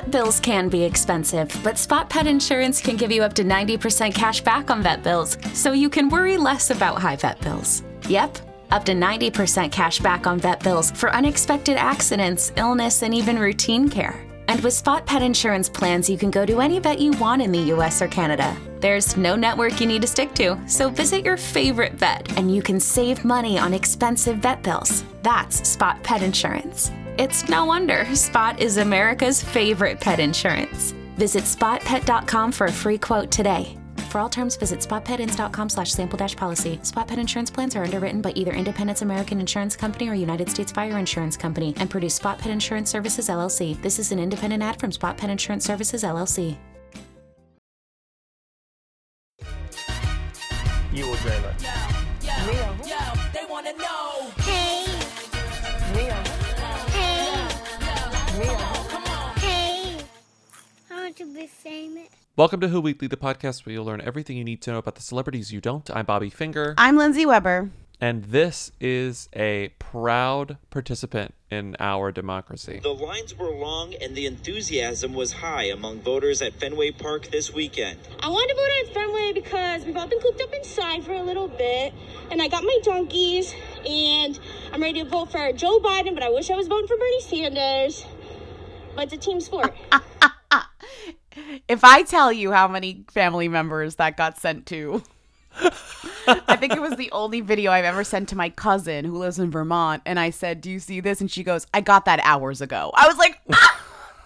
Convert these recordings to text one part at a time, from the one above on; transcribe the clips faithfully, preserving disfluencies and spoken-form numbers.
Vet bills can be expensive, but Spot Pet Insurance can give you up to ninety percent cash back on vet bills, so you can worry less about high vet bills. Yep, up to ninety percent cash back on vet bills for unexpected accidents, illness, and even routine care. And with Spot Pet Insurance plans, you can go to any vet you want in the U S or Canada. There's no network you need to stick to, so visit your favorite vet and you can save money on expensive vet bills. That's Spot Pet Insurance. It's no wonder Spot is America's favorite pet insurance. Visit spot pet dot com for a free quote today. For all terms, visit spot pet ins dot com slash sample dash policy. Spot Pet Insurance plans are underwritten by either Independence American Insurance Company or United States Fire Insurance Company and produce Spot Pet Insurance Services, L L C. This is an independent ad from Spot Pet Insurance Services, L L C. You will dream it. Yo, yo, Real. yo, they want to know. Hey. Real. Hey. Real. Come on. Hey. I want to be famous. Welcome to Who Weekly, the podcast where you'll learn everything you need to know about the celebrities you don't. I'm Bobby Finger. I'm Lindsay Weber. And this is a proud participant in our democracy. The lines were long and the enthusiasm was high among voters at Fenway Park this weekend. I wanted to vote at Fenway because we've all been cooped up inside for a little bit, and I got my donkeys, and I'm ready to vote for Joe Biden, but I wish I was voting for Bernie Sanders. But it's a team sport. If I tell you how many family members that got sent to, I think it was the only video I've ever sent to my cousin who lives in Vermont. And I said, do you see this? And she goes, I got that hours ago. I was like, ah!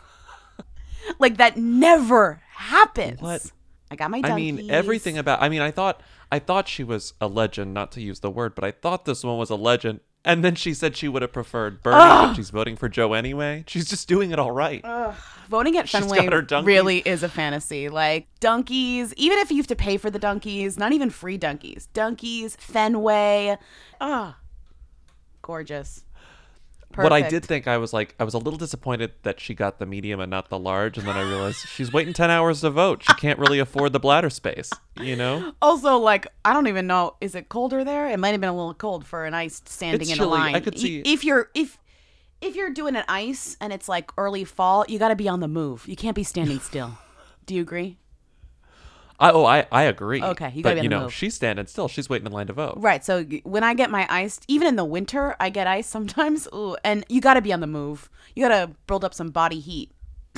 Like that never happens. What? I got my I donkeys. mean, everything about, I mean, I thought, I thought she was a legend, not to use the word, but I thought this one was a legend. And then she said she would have preferred Bernie, Ugh. but she's voting for Joe anyway. She's just doing it all right. Ugh. Voting at She's Fenway got her donkeys. really is a fantasy. Like donkeys, even if you have to pay for the donkeys, not even free donkeys. Donkeys, Fenway. Ah, gorgeous. What I Perfect. did think, I was like, I was a little disappointed that she got the medium and not the large. And then I realized she's waiting ten hours to vote. She can't really afford the bladder space, you know? Also, like, I don't even know, is it colder there? It might have been a little cold for an ice standing It's in chilly. a line. I could see- I- If you're if if you're doing an ice and it's like early fall, you got to be on the move. You can't be standing still. Do you agree? I, oh, I, I agree. Okay, you gotta But, be on you the know, move. she's standing still. She's waiting in line to vote. Right. So y- when I get my ice, even in the winter, I get ice sometimes. Ooh, and you got to be on the move. You got to build up some body heat.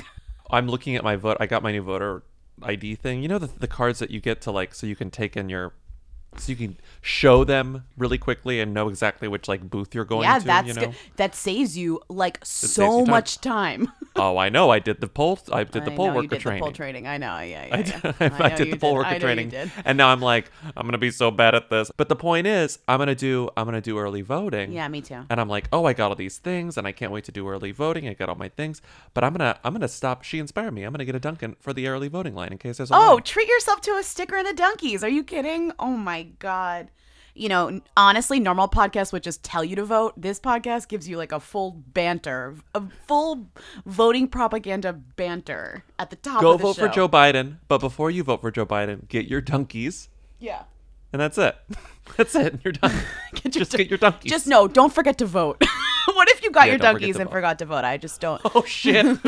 I'm looking at my vote. I got my new voter I D thing. You know, the, the cards that you get to, like, so you can take in your, so you can show them really quickly and know exactly which, like, booth you're going yeah, to, that's you know? good. That saves you like saves so you time. much time. Oh, I know. I did the poll. I did the I poll know worker you did training. The poll training. I know. Yeah, yeah. I yeah. did, I, I know did you the poll did. worker I know training, You did. and now I'm like, I'm gonna be so bad at this. But the point is, I'm gonna do, I'm gonna do early voting. Yeah, me too. And I'm like, oh, I got all these things, and I can't wait to do early voting. I got all my things, but I'm gonna, I'm gonna stop. She inspired me. I'm gonna get a Dunkin' for the early voting line in case there's a Oh, line. treat yourself to a sticker and a donkeys. Are you kidding? Oh my God. You know, honestly, normal podcasts would just tell you to vote. This podcast gives you like a full banter, a full voting propaganda banter at the top Go of the vote show. for Joe Biden, but before you vote for Joe Biden, get your donkeys, Yeah. and that's it. That's it. You're done. Get your Just don- get your donkeys. Just no, don't forget to vote. What if you got Yeah, your don't forget donkeys to and vote. forgot to vote? I just don't. Oh shit!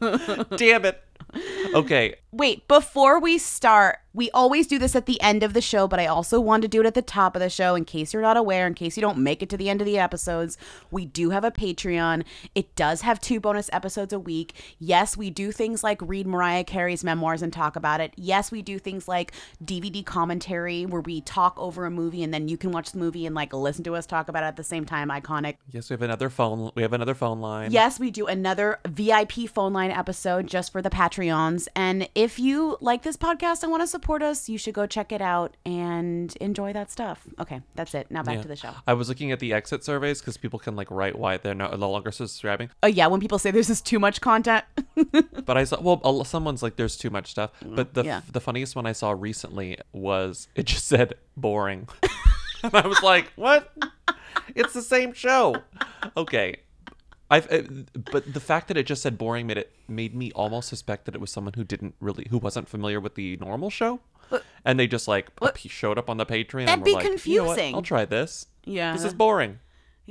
Damn it. Okay. Wait, before we start, we always do this at the end of the show, but I also want to do it at the top of the show in case you're not aware, in case you don't make it to the end of the episodes. We do have a Patreon. It does have two bonus episodes a week. Yes, we do things like read Mariah Carey's memoirs and talk about it. Yes, we do things like D V D commentary where we talk over a movie and then you can watch the movie and like listen to us talk about it at the same time. Iconic. Yes, we have another phone. We have another phone line. Yes, we do another V I P phone line episode just for the Patreons. And if you like this podcast and want to support us, you should go check it out and enjoy that stuff. Okay, that's it. Now back Yeah. to the show. I was looking at the exit surveys because people can like write why they're no, no longer subscribing. Oh, yeah, when people say this is too much content. But I saw, well, a- someone's like, there's too much stuff. But the Yeah. the funniest one I saw recently was it just said boring. And I was like, what? It's the same show. Okay. I've, uh, but the fact that it just said boring made it made me almost suspect that it was someone who didn't really, who wasn't familiar with the normal show. And they just like What? showed up on the Patreon. That'd and were be like, "You know what? confusing." I'll try this. Yeah. This is boring.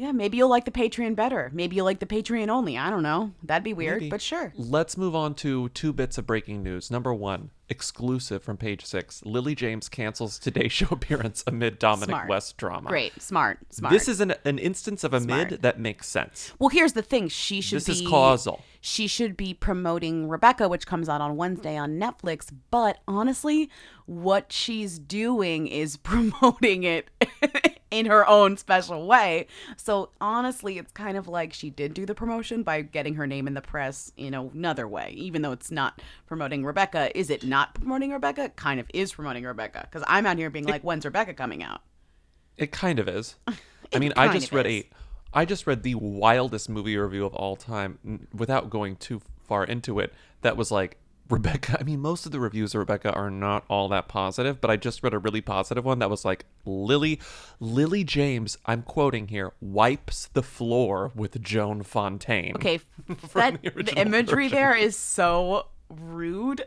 Yeah, maybe you'll like the Patreon better. Maybe you'll like the Patreon only. I don't know. That'd be weird, Maybe. but sure. Let's move on to two bits of breaking news. Number one, exclusive from Page Six. Lily James cancels Today Show appearance amid Dominic Smart. West drama. Great. Smart. Smart. This is an, an instance of amid Smart. that makes sense. Well, here's the thing. She should This be is causal. She should be promoting Rebecca, which comes out on Wednesday on Netflix. But honestly, what she's doing is promoting it in her own special way. So honestly, it's kind of like she did do the promotion by getting her name in the press, you know, another way. Even though it's not promoting Rebecca, is it not promoting Rebecca? It kind of is promoting Rebecca, because I'm out here being like, when's Rebecca coming out? It kind of is. I mean, I kind just of read is. a, I just read the wildest movie review of all time, n- without going too far into it. That was like Rebecca. I mean, most of the reviews of Rebecca are not all that positive, but I just read a really positive one that was like Lily, Lily James. I'm quoting here. Wipes the floor with Joan Fontaine. Okay, that the the, original imagery version. there is so rude.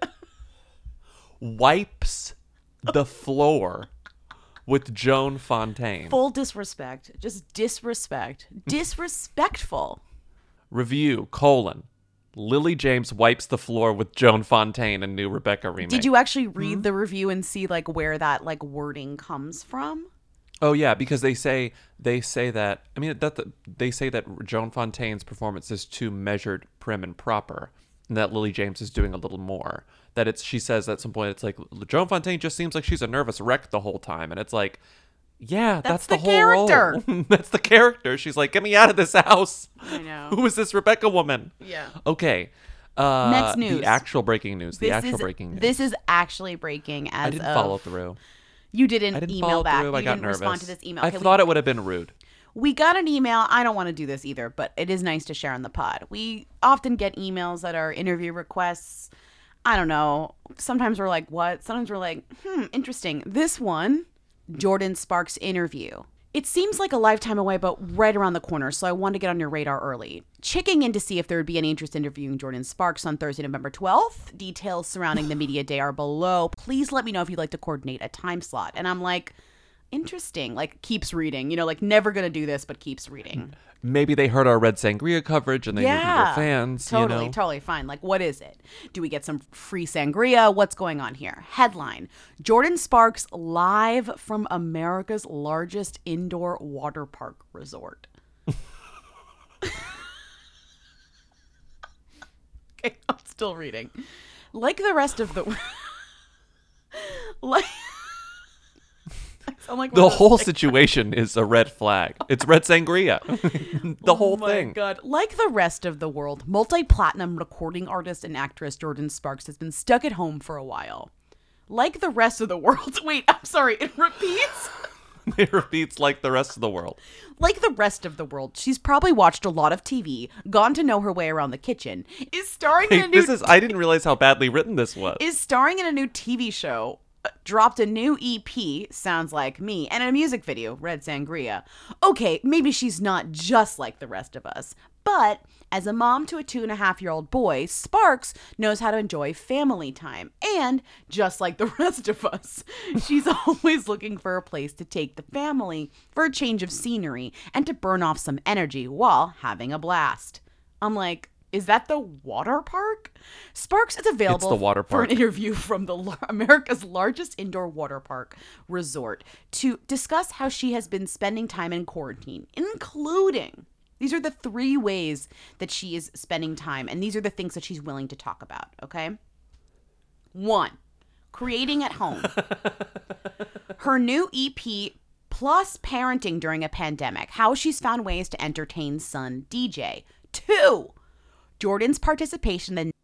Wipes the floor with Joan Fontaine. Full disrespect. Just disrespect. Disrespectful. Review colon. Lily James wipes the floor with Joan Fontaine in new Rebecca remake. Did you actually read the review and see like where that like wording comes from? Oh yeah, because they say they say that I mean that the, they say that Joan Fontaine's performance is too measured, prim, and proper, and that Lily James is doing a little more. That it's she says at some point it's like Joan Fontaine just seems like she's a nervous wreck the whole time, and it's like, yeah, that's, That's the, the whole character. role. That's the character. She's like, get me out of this house. I know. Who is this Rebecca woman? Yeah. Okay. Uh, Next news. The actual breaking news. The This actual is, breaking news. This is actually breaking as I didn't of, follow through. You didn't, I didn't email follow back. through. You I got didn't nervous. respond to this email. I Okay, thought we, it would have been rude. We got an email. I don't want to do this either, but it is nice to share on the pod. We often get emails that are interview requests. I don't know. Sometimes we're like, what? Sometimes we're like, hmm, interesting. This one, Jordan Sparks interview. It seems like a lifetime away, but right around the corner, so I wanted to get on your radar early. Checking in to see if there would be any interest in interviewing Jordan Sparks on Thursday, November twelfth. Details surrounding the media day are below. Please let me know if you'd like to coordinate a time slot. And I'm like, interesting. Like, keeps reading. You know, like, never going to do this, but keeps reading. Maybe they heard our Red Sangria coverage and they knew we were fans. Totally, you know? totally fine. Like, what is it? Do we get some free sangria? What's going on here? Headline: Jordan Sparks live from America's largest indoor water park resort. Okay, I'm still reading. Like the rest of the like I sound like one The of those, whole like, situation is a red flag. It's Red Sangria. the whole Oh my thing. God. Like the rest of the world, multi-platinum recording artist and actress Jordan Sparks has been stuck at home for a while. Like the rest of the world. Wait, I'm sorry. It repeats. It repeats like the rest of the world. Like the rest of the world, she's probably watched a lot of T V, gone to know her way around the kitchen, is starring in a Hey, new this is I didn't realize how badly written this was. is starring in a new T V show, uh, dropped a new E P, Sounds Like Me, and a music video, Red Sangria. Okay, maybe she's not just like the rest of us, but as a mom to a two and a half year old boy, Sparks knows how to enjoy family time. And just like the rest of us, she's always looking for a place to take the family for a change of scenery and to burn off some energy while having a blast. I'm like, is that the water park? Sparks is available It's the water for an park. interview from the lar- America's largest indoor water park resort to discuss how she has been spending time in quarantine, including these are the three ways that she is spending time, and these are the things that she's willing to talk about, okay? One, creating at home. Her new E P plus parenting during a pandemic, how she's found ways to entertain son D J. Two, Jordan's participation in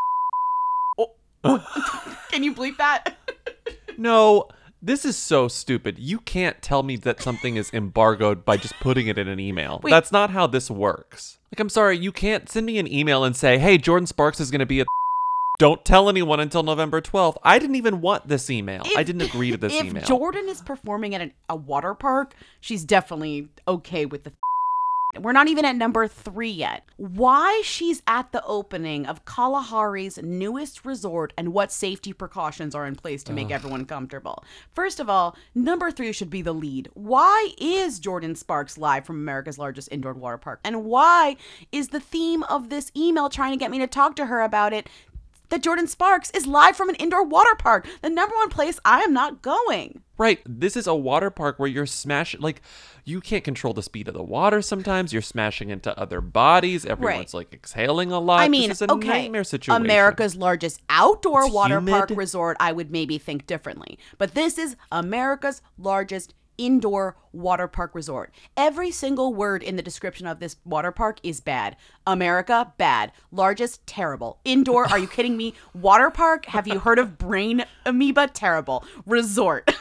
oh. Can you bleep that? No, this is so stupid. You can't tell me that something is embargoed by just putting it in an email. Wait. That's not how this works. Like, I'm sorry, you can't send me an email and say, hey, Jordan Sparks is going to be at don't tell anyone until November twelfth. I didn't even want this email. I If- didn't agree to this if email. Jordan is performing at an, a water park, she's definitely okay with the We're not even at number three yet. Why she's at the opening of Kalahari's newest resort and what safety precautions are in place to make Ugh. everyone comfortable. First of all, number three should be the lead. Why is Jordin Sparks live from America's largest indoor water park? And why is the theme of this email trying to get me to talk to her about it that Jordin Sparks is live from an indoor water park, the number one place I am not going? Right. This is a water park where you're smashing, like, you can't control the speed of the water sometimes. You're smashing into other bodies. Everyone's, right. like, exhaling a lot. I mean, this is a okay, nightmare situation. America's largest outdoor It's water humid. park resort, I would maybe think differently. But this is America's largest indoor water park resort. Every single word in the description of this water park is bad. America, bad. Largest, terrible. Indoor, are you kidding me? Water park, have you heard of brain amoeba? Terrible. Resort.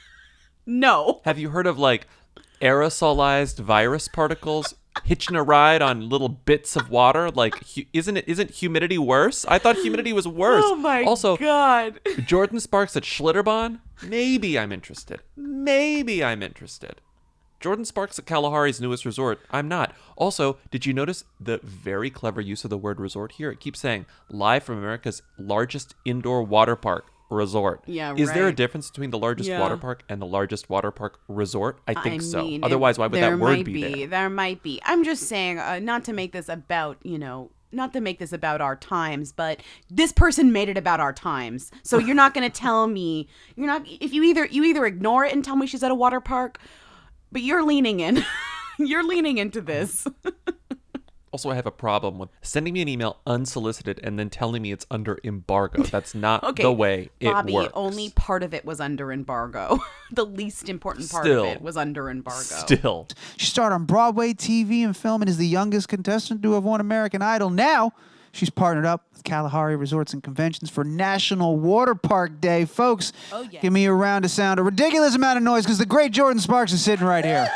No. Have you heard of, like, aerosolized virus particles hitching a ride on little bits of water? Like, hu- isn't it? Isn't humidity worse? I thought humidity was worse. Oh my also, God. Jordin Sparks at Schlitterbahn? Maybe I'm interested. Maybe I'm interested. Jordin Sparks at Kalahari's newest resort? I'm not. Also, did you notice the very clever use of the word resort here? It keeps saying, live from America's largest indoor water park resort. Yeah, Is there a right. difference between the largest Yeah. water park and the largest water park resort? I think I so. mean, Otherwise, why it- would there that word might be, there? There might be. I'm just saying, uh, not to make this about, you know, not to make this about our times, but this person made it about our times. So you're not going to tell me, you're not, if you either, you either ignore it and tell me she's at a water park, but you're leaning in. You're leaning into this. Also, I have a problem with sending me an email unsolicited and then telling me it's under embargo. That's not Okay, the way it Bobby, works. only part of it was under embargo. The least important part Still. of it was under embargo. Still. She starred on Broadway, T V, and film and is the youngest contestant to have won American Idol. Now, she's partnered up with Kalahari Resorts and Conventions for National Water Park Day. Folks, Oh, yeah. give me a round of sound, a ridiculous amount of noise, because the great Jordin Sparks is sitting right here.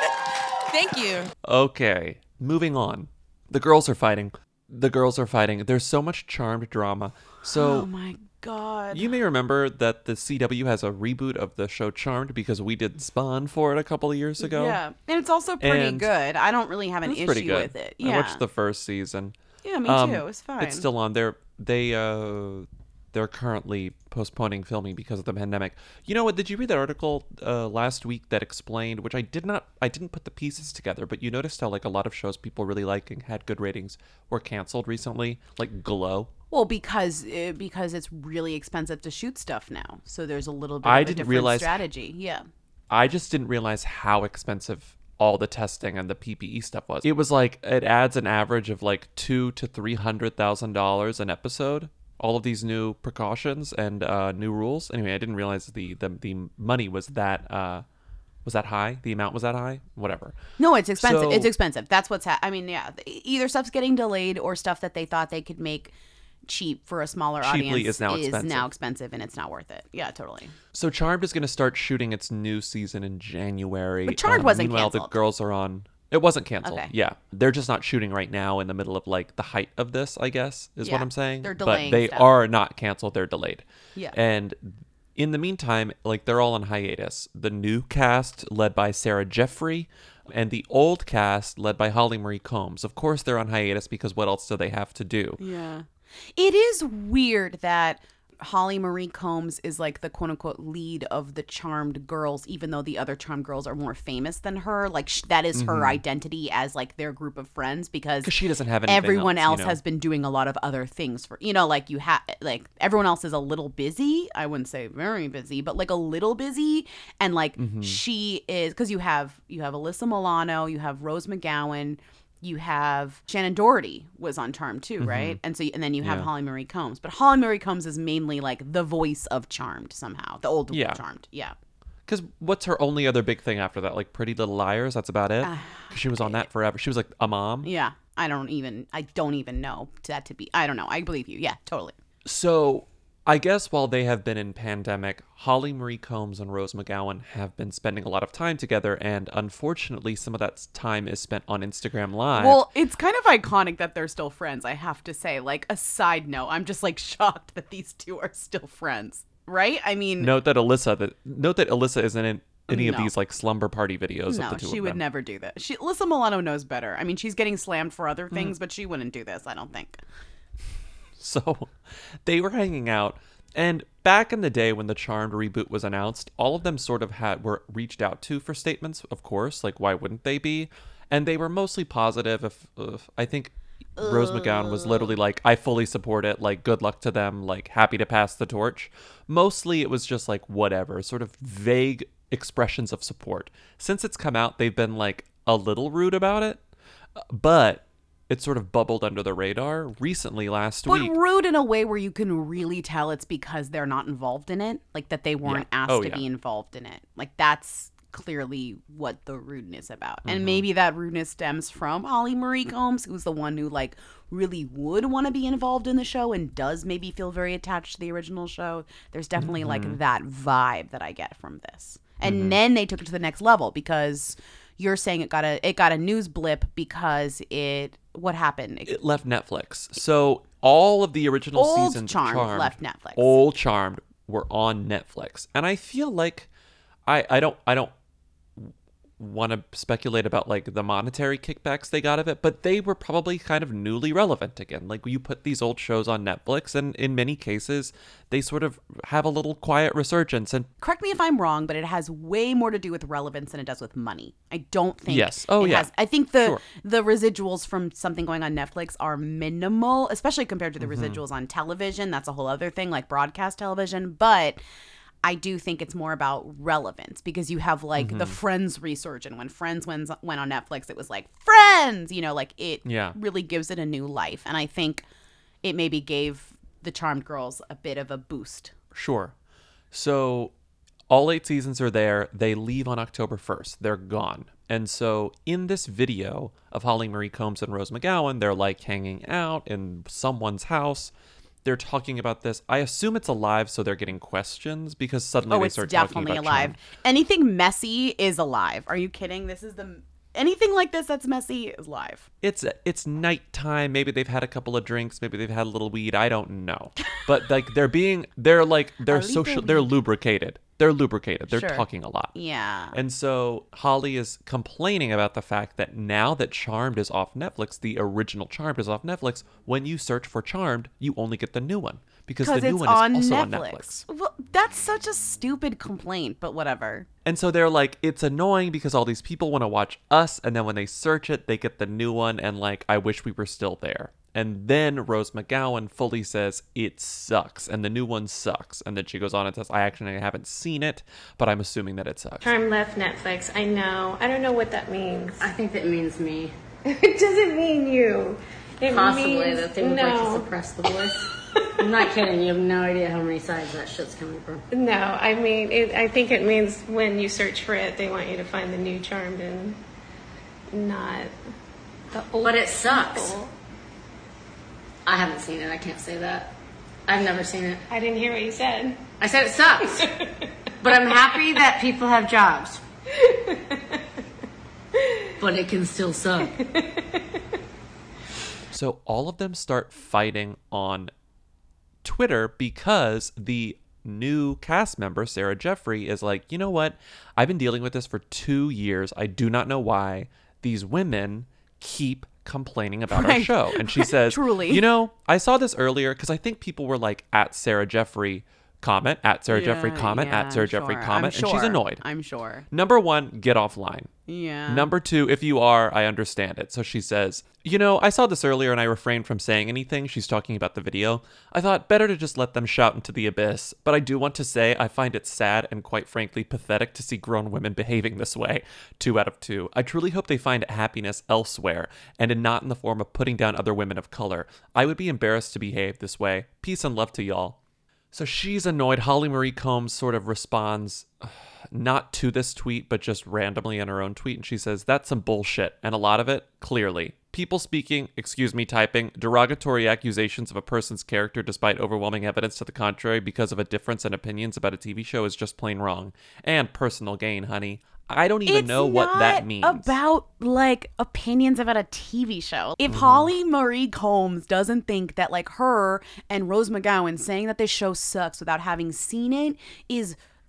Thank you. Okay, moving on. The girls are fighting. The girls are fighting. There's so much Charmed drama. So Oh my God. you may remember that the C W has a reboot of the show Charmed because we did Spawn for it a couple of years ago. Yeah. And it's also pretty And good. I don't really have an It's pretty issue good. with it. I Yeah. watched the first season. Yeah, me Um, too. It was fine. It's still on. They're they uh they're currently postponing filming because of the pandemic. You know what? Did you read that article uh, last week that explained, which I did not, I didn't put the pieces together, but you noticed how like a lot of shows people really like and had good ratings were canceled recently, like Glow. Well, because uh, because it's really expensive to shoot stuff now, so there's a little bit I of a didn't different realize- strategy. Yeah. I just didn't realize how expensive all the testing and the P P E stuff was. It was like it adds an average of like two to three hundred thousand dollars an episode. All of these new precautions and uh, new rules. Anyway, I didn't realize the the, the money was that uh, was that high. The amount was that high. Whatever. No, it's expensive. So- it's expensive. That's what's. Ha- I mean, yeah. Either stuff's getting delayed or stuff that they thought they could make cheap for a smaller Cheaply audience is now expensive. now expensive, and it's not worth it. Yeah, totally. So Charmed is going to start shooting its new season in January. But Charmed Um, wasn't meanwhile, canceled. the girls are on. It wasn't canceled. Okay. Yeah, they're just not shooting right now in the middle of like the height of this. I guess is what Yeah, I'm saying. they're but delaying they stuff. are not canceled. They're delayed. Yeah. And in the meantime, like they're all on hiatus. The new cast, led by Sarah Jeffrey, and the old cast, led by Holly Marie Combs. Of course, they're on hiatus because what else do they have to do? Yeah. It is weird that Holly Marie Combs is like the quote unquote lead of the Charmed girls, even though the other Charmed girls are more famous than her. Like sh- that is her identity as like their group of friends, because 'Cause she doesn't have anything everyone else, you else know? has been doing a lot of other things for, you know, like you have like everyone else is a little busy. I wouldn't say very busy, but like a little busy. And like Mm-hmm. she is, because you have you have Alyssa Milano, you have Rose McGowan. You have Shannon Doherty was on Charmed too, right? And so, and then you have Yeah. Holly Marie Combs, but Holly Marie Combs is mainly like the voice of Charmed somehow, the old Yeah. Charmed, yeah. Because what's her only other big thing after that? Like Pretty Little Liars. That's about it. 'Cause she was on that forever. She was like a mom. Yeah, I don't even, I don't even know that to be. I don't know. I believe you. Yeah, totally. So I guess while they have been in pandemic, Holly Marie Combs and Rose McGowan have been spending a lot of time together, and unfortunately, some of that time is spent on Instagram Live. Well, it's kind of iconic that they're still friends, I have to say. Like, a side note, I'm just like shocked that these two are still friends, right? I mean, note that Alyssa, that note that Alyssa isn't in, any of No. these like slumber party videos No, of the two she of would them. never do that. She, Alyssa Milano knows better. I mean, she's getting slammed for Mm. other things, but she wouldn't do this, I don't think. So they were hanging out, and back in the day when the Charmed reboot was announced, all of them sort of had were reached out to for statements, of course, like why wouldn't they be? And they were mostly positive. If, if I think Rose McGowan was literally like, I fully support it, like good luck to them, like happy to pass the torch. Mostly it was just like whatever, sort of vague expressions of support. Since it's come out, they've been like a little rude about it, but it sort of bubbled under the radar recently last But week. rude in a way where you can really tell it's because they're not involved in it. Like that they weren't Yeah. asked Oh, to yeah. be involved in it. Like that's clearly what the rudeness about. Mm-hmm. And maybe that rudeness stems from Holly Marie Combs, who's the one who like really would want to be involved in the show and does maybe feel very attached to the original show. There's definitely Mm-hmm. like that vibe that I get from this. And then they took it to the next level because you're saying it got a it got a news blip because it what happened? It, It left Netflix. So all of the original Old seasons Charmed of Charmed left Netflix. Old Charmed were on Netflix. And I feel like I I don't I don't want to speculate about like the monetary kickbacks they got of it, but they were probably kind of newly relevant again. Like you put these old shows on Netflix and in many cases they sort of have a little quiet resurgence. And correct me if I'm wrong, but it has way more to do with relevance than it does with money. I don't think. Yes. Oh, it yeah. Has, I think the Sure. the residuals from something going on Netflix are minimal, especially compared to the Mm-hmm. residuals on television. That's a whole other thing, like broadcast television. But I do think it's more about relevance because you have like Mm-hmm. the Friends resurgence. When Friends went, went on Netflix, it was like Friends, you know, like it Yeah. really gives it a new life. And I think it maybe gave the Charmed girls a bit of a boost. Sure. So all eight seasons are there. They leave on October first. They're gone. And so in this video of Holly Marie Combs and Rose McGowan, they're like hanging out in someone's house. They're talking about this. I assume it's alive, so they're getting questions because suddenly Oh, they it's start talking definitely about alive. Charmed. Anything messy is alive. Are you kidding? This is the anything like this that's messy is live. It's it's nighttime. Maybe they've had a couple of drinks. Maybe they've had a little weed. I don't know. But like they're being, they're like they're A little social. They're weed. lubricated. They're lubricated. They're Sure. talking a lot. Yeah. And so Holly is complaining about the fact that now that Charmed is off Netflix, the original Charmed is off Netflix, when you search for Charmed, you only get the new one because the Because new it's one on is also Netflix. on Netflix. Well, that's such a stupid complaint, but whatever. And so they're like, it's annoying because all these people want to watch us, and then when they search it, they get the new one, and like, I wish we were still there. And then Rose McGowan fully says it sucks, and the new one sucks. And then she goes on and says, I actually haven't seen it, but I'm assuming that it sucks. Charmed left Netflix. I know. I don't know what that means. I think that means me. It doesn't mean you. It Possibly means, that they would like to no. suppress the voice. I'm not kidding. You have no idea how many sides that shit's coming from. No, I mean, it, I think it means when you search for it, they want you to find the new Charmed and not the old. But it sucks. people. I haven't seen it. I can't say that. I've never seen it. I didn't hear what you said. I said it sucks. But I'm happy that people have jobs. But it can still suck. So all of them start fighting on Twitter because the new cast member, Sarah Jeffrey, is like, you know what? I've been dealing with this for two years. I do not know why these women keep complaining about our Right. show. And she says, Truly. you know, I saw this earlier because I think people were like at Sarah Jeffrey comment, at Sarah Jeffrey comment, yeah, at Sarah I'm Jeffrey sure. comment. I'm And she's sure. annoyed. I'm sure. Number one, get offline. Yeah. Number two, if you are, I understand it. So she says, you know, I saw this earlier and I refrained from saying anything. She's talking about the video. I thought better to just let them shout into the abyss. But I do want to say I find it sad and quite frankly pathetic to see grown women behaving this way. Two out of two. I truly hope they find happiness elsewhere and in not in the form of putting down other women of color. I would be embarrassed to behave this way. Peace and love to y'all. So she's annoyed. Holly Marie Combs sort of responds, not to this tweet, but just randomly in her own tweet. And she says, that's some bullshit. And a lot of it, clearly. People speaking, excuse me, typing, derogatory accusations of a person's character despite overwhelming evidence to the contrary because of a difference in opinions about a T V show is just plain wrong. And personal gain, honey. I don't even It's know what that not means. about like opinions about a T V show. If Mm-hmm. Holly Marie Combs doesn't think that like her and Rose McGowan saying that this show sucks without having seen it is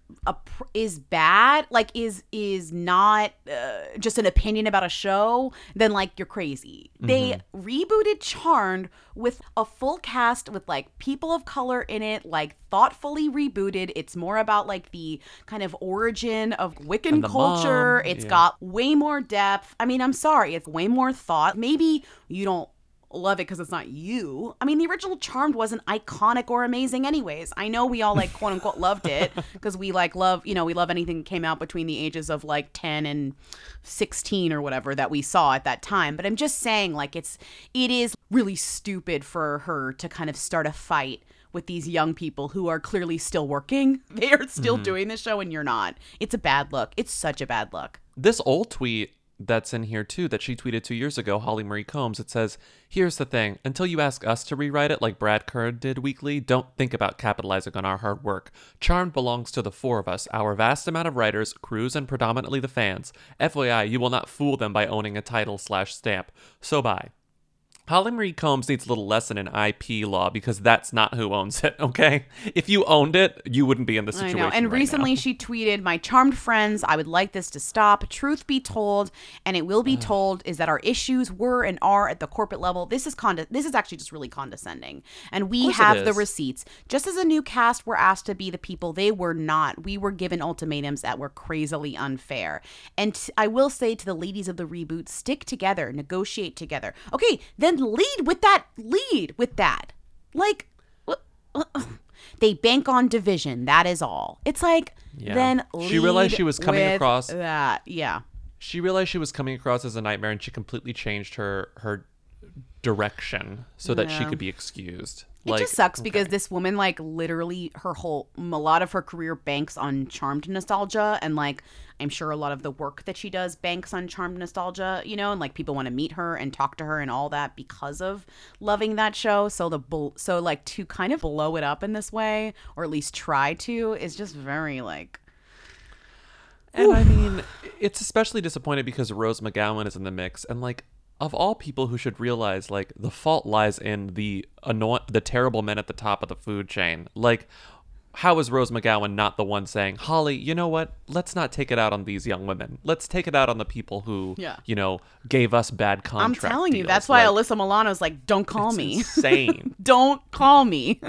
a pr- is bad, like is is not uh, just an opinion about a show, then like you're crazy. Mm-hmm. They rebooted Charmed with a full cast with like people of color in it, like thoughtfully rebooted. It's more about like the kind of origin of Wiccan culture. Mom. It's Yeah. got way more depth. I mean, I'm sorry, it's way more thought. Maybe you don't love it because it's not you. I mean, the original Charmed wasn't iconic or amazing anyways. I know we all like quote unquote loved it because we like love, you know, we love anything that came out between the ages of like ten and sixteen or whatever that we saw at that time. But I'm just saying, like, it's, it is really stupid for her to kind of start a fight with these young people who are clearly still working. They are still Mhm. doing the show and you're not. It's a bad look. It's such a bad look. This old tweet that's in here too, that she tweeted two years ago, Holly Marie Combs, it says, here's the thing, until you ask us to rewrite it like Brad Kerr did weekly, don't think about capitalizing on our hard work. Charmed belongs to the four of us, our vast amount of writers, crews, and predominantly the fans. F Y I, you will not fool them by owning a title slash stamp. So bye. Holly Marie Combs needs a little lesson in I P law because that's not who owns it, okay? If you owned it, you wouldn't be in this situation. I know. And right recently now. she tweeted, "My charmed friends, I would like this to stop. Truth be told, and it will be told, is that our issues were and are at the corporate level." This is conde- This is actually just really condescending. And we Of course it have the is. receipts. Just as a new cast were asked to be the people they were not, we were given ultimatums that were crazily unfair. And t- I will say to the ladies of the reboot, stick together, negotiate together. Okay, then lead with that. Lead with that. Like, they bank on division. That is all. It's like, Yeah. then She realized lead she was coming with across- that. Yeah. She realized she was coming across as a nightmare, and she completely changed her her direction so that she Yeah. could be excused. It just sucks because this woman, like, literally, her whole, a lot of her career banks on Charmed nostalgia. And, like, I'm sure a lot of the work that she does banks on Charmed nostalgia, you know, and, like, people want to meet her and talk to her and all that because of loving that show. So, the, bl- so, like, to kind of blow it up in this way, or at least try to, is just very, like, And I mean, it's especially disappointing because Rose McGowan is in the mix, and like, of all people who should realize, like, the fault lies in the anno- the terrible men at the top of the food chain. Like, how is Rose McGowan not the one saying, Holly, you know what? Let's not take it out on these young women. Let's take it out on the people who, Yeah. you know, gave us bad I'm contract telling you, deals. that's why Like, Alyssa Milano's like, don't call it's me. insane. Don't call me.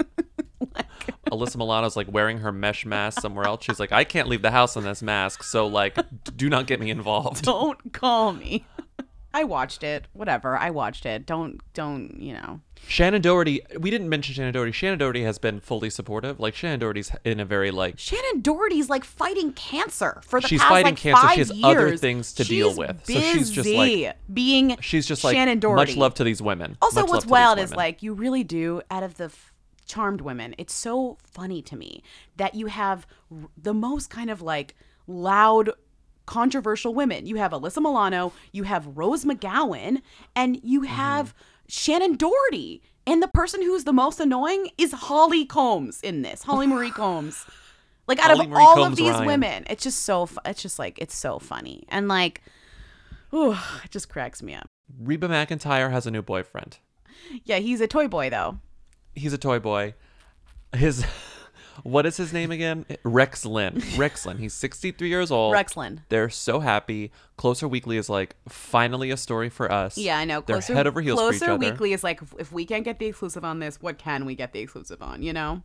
Alyssa Milano's like wearing her mesh mask somewhere else. She's like, I can't leave the house in this mask, so like, do not get me involved. Don't call me. I watched it. Whatever. I watched it. Don't, don't, you know. Shannon Doherty, we didn't mention Shannon Doherty. Shannon Doherty has been fully supportive. Like, Shannon Doherty's in a very, like... Shannon Doherty's like fighting cancer for the She's past fighting like cancer. five She has years. other things to deal She's with. So she's just like... busy being She's just like, Shannon Doherty. much love to these women. Also, Much what's love to these wild is women. like you really do out of the f- Charmed women. It's so funny to me that you have r- the most kind of like loud, controversial women. You have Alyssa Milano, you have Rose McGowan, and you have Mm-hmm. Shannon Doherty. And the person who's the most annoying is Holly Combs in this. Holly Marie Combs. Like out Holly of Marie all Combs of these Ryan. women, it's just so. Fu- it's just like it's so funny and like, ooh, it just cracks me up. Reba McEntire has a new boyfriend. Yeah, he's a toy boy though. He's a toy boy. His... What is his name again? Rex Lynn. Rex Lynn. He's sixty-three years old. Rex Lynn. They're so happy. Closer Weekly is like, finally a story for us. Yeah, I know. They're Closer, head over heels for each Closer other. Weekly is like, if, if we can't get the exclusive on this, what can we get the exclusive on? You know,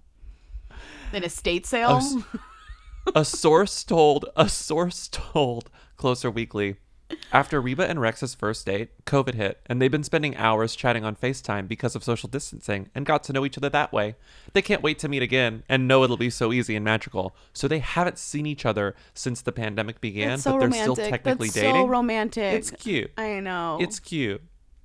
an estate sale. s- A source told a source told Closer Weekly, after Reba and Rex's first date, COVID hit, and they've been spending hours chatting on FaceTime because of social distancing and got to know each other that way. They can't wait to meet again and know it'll be so easy and magical. So they haven't seen each other since the pandemic began, That's so but they're romantic. still technically That's dating. so romantic. It's cute. I know. It's cute.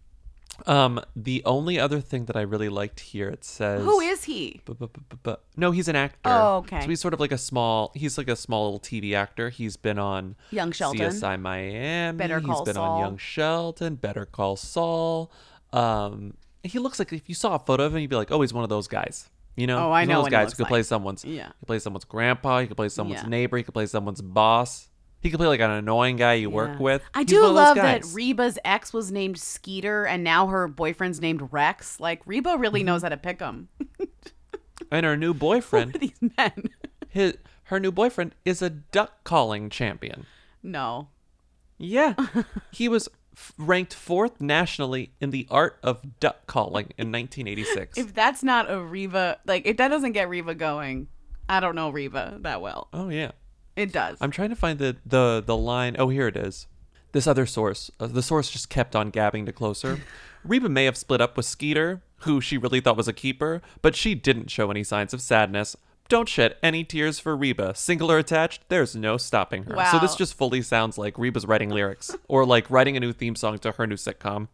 Um, the only other thing that I really liked here, it says, Who is he? Bu- bu- bu- bu- bu- No, he's an actor. Oh, okay. So he's sort of like a small. He's like a small little T V actor. He's been on Young Sheldon. C S I Miami. Better He's Call been Saul. on Young Sheldon, Better Call Saul. Um, he looks like if you saw a photo of him, you'd be like, oh, he's one of those guys. You know, Oh, I he's know one what of he those guys looks who could play like. someone's. Yeah. He could play someone's grandpa. He could play someone's Yeah. neighbor. He could play someone's boss. He could play like an annoying guy you work Yeah. with. I He's do one of those love that guys. Reba's ex was named Skeeter and now her boyfriend's named Rex. Like Reba Mm-hmm. really knows how to pick them. And her new boyfriend, These men. his her new boyfriend is a duck calling champion. No. Yeah. He was f- ranked fourth nationally in the art of duck calling in nineteen eighty-six. If that's not a Reba, like, if that doesn't get Reba going, I don't know Reba that well. Oh, yeah. It does. I'm trying to find the, the, the line. Oh, here it is. This other source. Uh, the source just kept on gabbing to Closer. Reba may have split up with Skeeter, who she really thought was a keeper, but she didn't show any signs of sadness. Don't shed any tears for Reba. Single or attached, there's no stopping her. Wow. So this just fully sounds like Reba's writing lyrics, or like writing a new theme song to her new sitcom.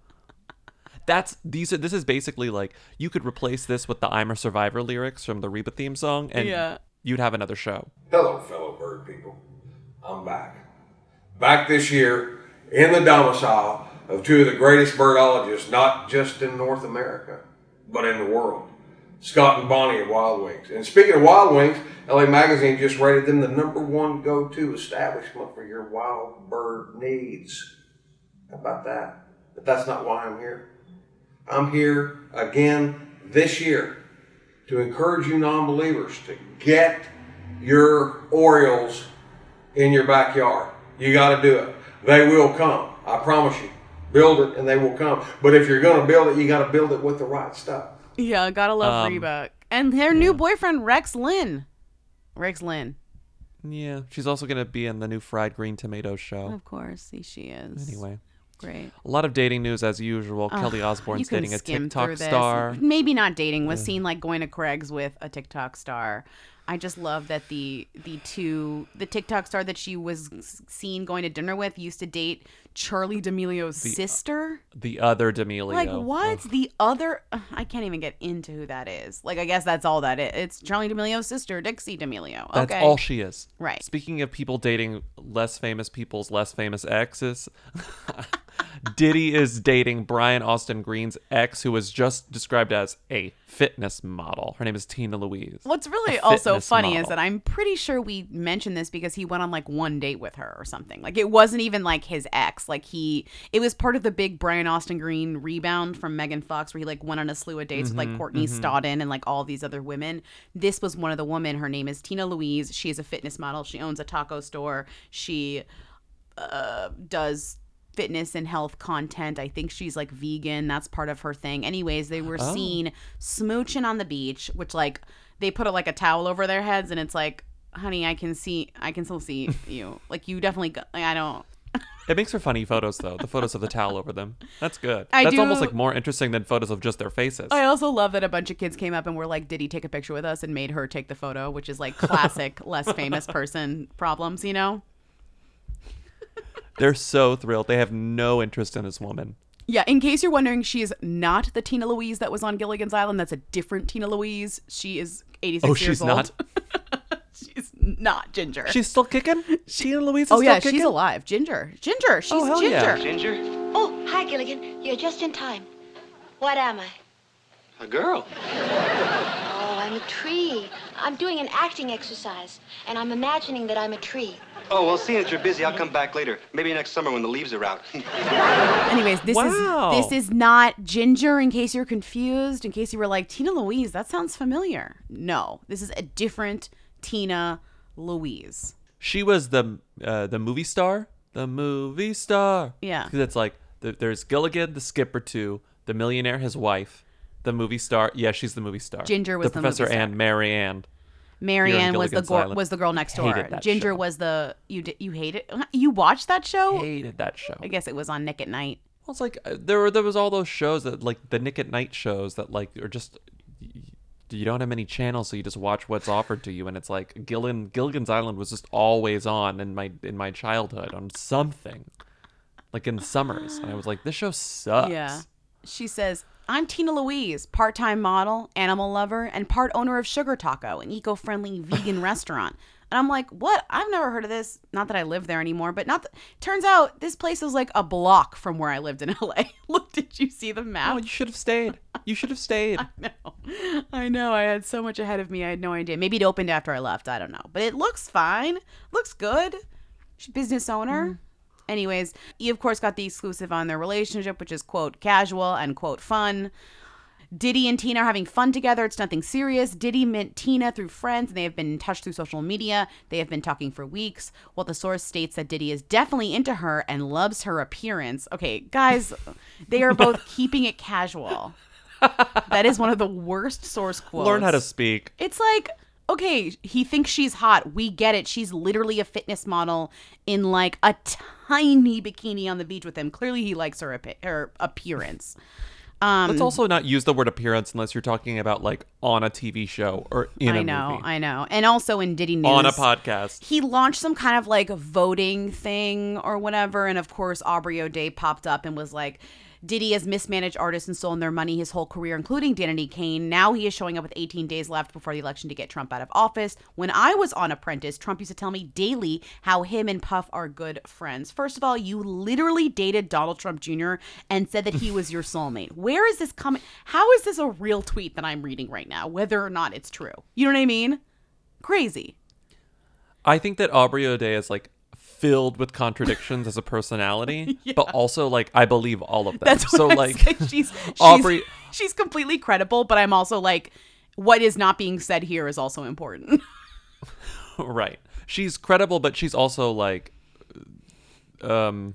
That's these are this is basically like you could replace this with the I'm a Survivor lyrics from the Reba theme song, and Yeah. you'd have another show. Hello, fellow bird people. I'm back. Back this year in the domicile of two of the greatest birdologists, not just in North America, but in the world. Scott and Bonnie of Wild Wings. And speaking of Wild Wings, L A Magazine just rated them the number one go-to establishment for your wild bird needs. How about that? But that's not why I'm here. I'm here again this year to encourage you non-believers to get your Orioles in your backyard. You got to do it. They will come. I promise you. Build it and they will come. But if you're going to build it, you got to build it with the right stuff. Yeah, gotta love Um, Reba. And her new boyfriend, Rex Lynn. Rex Lynn. Yeah, she's also going to be in the new Fried Green Tomatoes show. Of course, see, she is. Anyway. Great. A lot of dating news as usual. Kelly Ugh, Osbourne's you can dating a skim TikTok through this. star. Maybe not dating, was seen like going to Craig's with a TikTok star. I just love that the the two the TikTok star that she was seen going to dinner with used to date Charlie D'Amelio's The- sister. The other D'Amelio. Like what? Ugh. The other ugh, I can't even get into who that is. Like I guess that's all that is. It's Charlie D'Amelio's sister, Dixie D'Amelio. That's okay. all she is. Right. Speaking of people dating less famous people's less famous exes, Diddy is dating Brian Austin Green's ex, who was just described as a fitness model. Her name is Tina Louise. What's really A also fitness funny is model. that I'm pretty sure we mentioned this because he went on like one date with her or something. Like it wasn't even like his ex. Like he, it was part of the big Brian Austin Green rebound from Megan Fox where he like went on a slew of dates with like Mhm, Courtney mhm. Stodden and like all these other women. This was one of the women. Her name is Tina Louise. She is a fitness model. She owns a taco store. She uh, does fitness and health content. I think she's like vegan. That's part of her thing. Anyways, they were Oh. seen smooching on the beach, which like they put a, like a towel over their heads and it's like, honey, I can see, I can still see you. Like you definitely, go- like, I don't. It makes for funny photos, though. The photos of the towel over them. That's good. I That's do- almost like more interesting than photos of just their faces. I also love that a bunch of kids came up and were like, did he take a picture with us and made her take the photo, which is like classic less famous person problems, you know? They're so thrilled. They have no interest in this woman. Yeah, in case you're wondering, she is not the Tina Louise that was on Gilligan's Island. That's a different Tina Louise. She is eighty-six Oh, years she's old. not? She's not Ginger. She's still kicking? Tina Louise is oh still yeah, kicking? she's alive. Ginger. Ginger. She's Oh, hell Ginger. yeah. Ginger? Oh, hi, Gilligan. You're just in time. What am I? A girl. Oh, I'm a tree. I'm doing an acting exercise, and I'm imagining that I'm a tree. Oh, well, seeing that you're busy, I'll come back later. Maybe next summer when the leaves are out. Anyways, this Wow. is this is not Ginger. In case you're confused, in case you were like Tina Louise, that sounds familiar. No, this is a different Tina Louise. She was the uh, the movie star. The movie star. Yeah. Because it's like, the, there's Gilligan, the skipper two, the millionaire, his wife, the movie star. Yeah, she's the movie star. Ginger was the movie Professor star. and Mary Ann. Marianne was the Gilligan's go- Island. was the girl next door. Hated that Ginger show. was the you did you hate it? You watched that show? Hated that show. I guess it was on Nick at Night. Well, it's like uh, there were there was all those shows that like the Nick at Night shows that like are just y- you don't have many channels, so you just watch what's offered to you, and it's like Gilligan Gilligan's Island was just always on in my in my childhood on something, like in the summers, and I was like, this show sucks. Yeah. She says, I'm Tina Louise, part-time model, animal lover, and part owner of Sugar Taco, an eco-friendly vegan restaurant. And I'm like, what? I've never heard of this. Not that I live there anymore, but not. Th- Turns out this place is like a block from where I lived in L A. Look, did you see the map? Oh, you should have stayed. You should have stayed. I know. I know. I had so much ahead of me. I had no idea. Maybe it opened after I left. I don't know. But it looks fine. Looks good. She's a business owner. Mm. Anyways, you of course got the exclusive on their relationship, which is quote casual and quote fun. Diddy and Tina are having fun together. It's nothing serious. Diddy met Tina through friends, and they have been in touch through social media. They have been talking for weeks. Well, the source states that Diddy is definitely into her and loves her appearance. Okay, guys, they are both keeping it casual. That is one of the worst source quotes. Learn how to speak. It's like, okay, he thinks she's hot. We get it. She's literally a fitness model in like a tiny bikini on the beach with him. Clearly, he likes her, her appearance. Um, Let's also not use the word appearance unless you're talking about like on a T V show or in I a know, movie. I know. And also in Diddy News. On a podcast. He launched some kind of like voting thing or whatever. And of course, Aubrey O'Day popped up and was like, Diddy has mismanaged artists and stolen their money his whole career, including Danity Kane. Now he is showing up with eighteen days left before the election to get Trump out of office. When I was on Apprentice, Trump used to tell me daily how him and Puff are good friends. First of all, you literally dated Donald Trump Junior and said that he was your soulmate. Where is this coming? How is this a real tweet that I'm reading right now, whether or not it's true? You know what I mean? Crazy. I think that Aubrey O'Day is like filled with contradictions as a personality, yeah. but also like I believe all of them. That's what so I'm like saying. she's, she's Aubrey she's completely credible, but I'm also like what is not being said here is also important. Right. She's credible, but she's also like um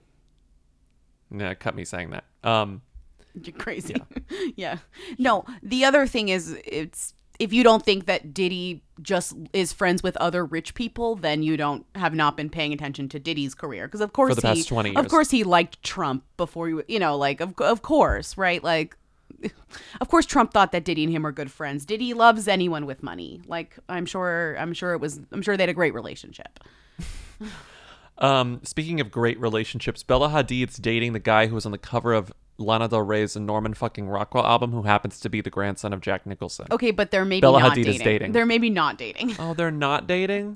nah, cut me saying that. Um You're crazy. Yeah. yeah. No, the other thing is it's if you don't think that Diddy just is friends with other rich people, then you don't have not been paying attention to Diddy's career. Because of course For the he, past twenty years. of course he liked Trump before you, you know, like of of course, right? Like, of course Trump thought that Diddy and him are good friends. Diddy loves anyone with money. Like I'm sure, I'm sure it was, I'm sure they had a great relationship. um, speaking of great relationships, Bella Hadid's dating the guy who was on the cover of Lana Del Rey's Norman fucking Rockwell album, who happens to be the grandson of Jack Nicholson. Okay, but they're maybe Bella not Hadid dating. is dating. They're maybe not dating. Oh, they're not dating?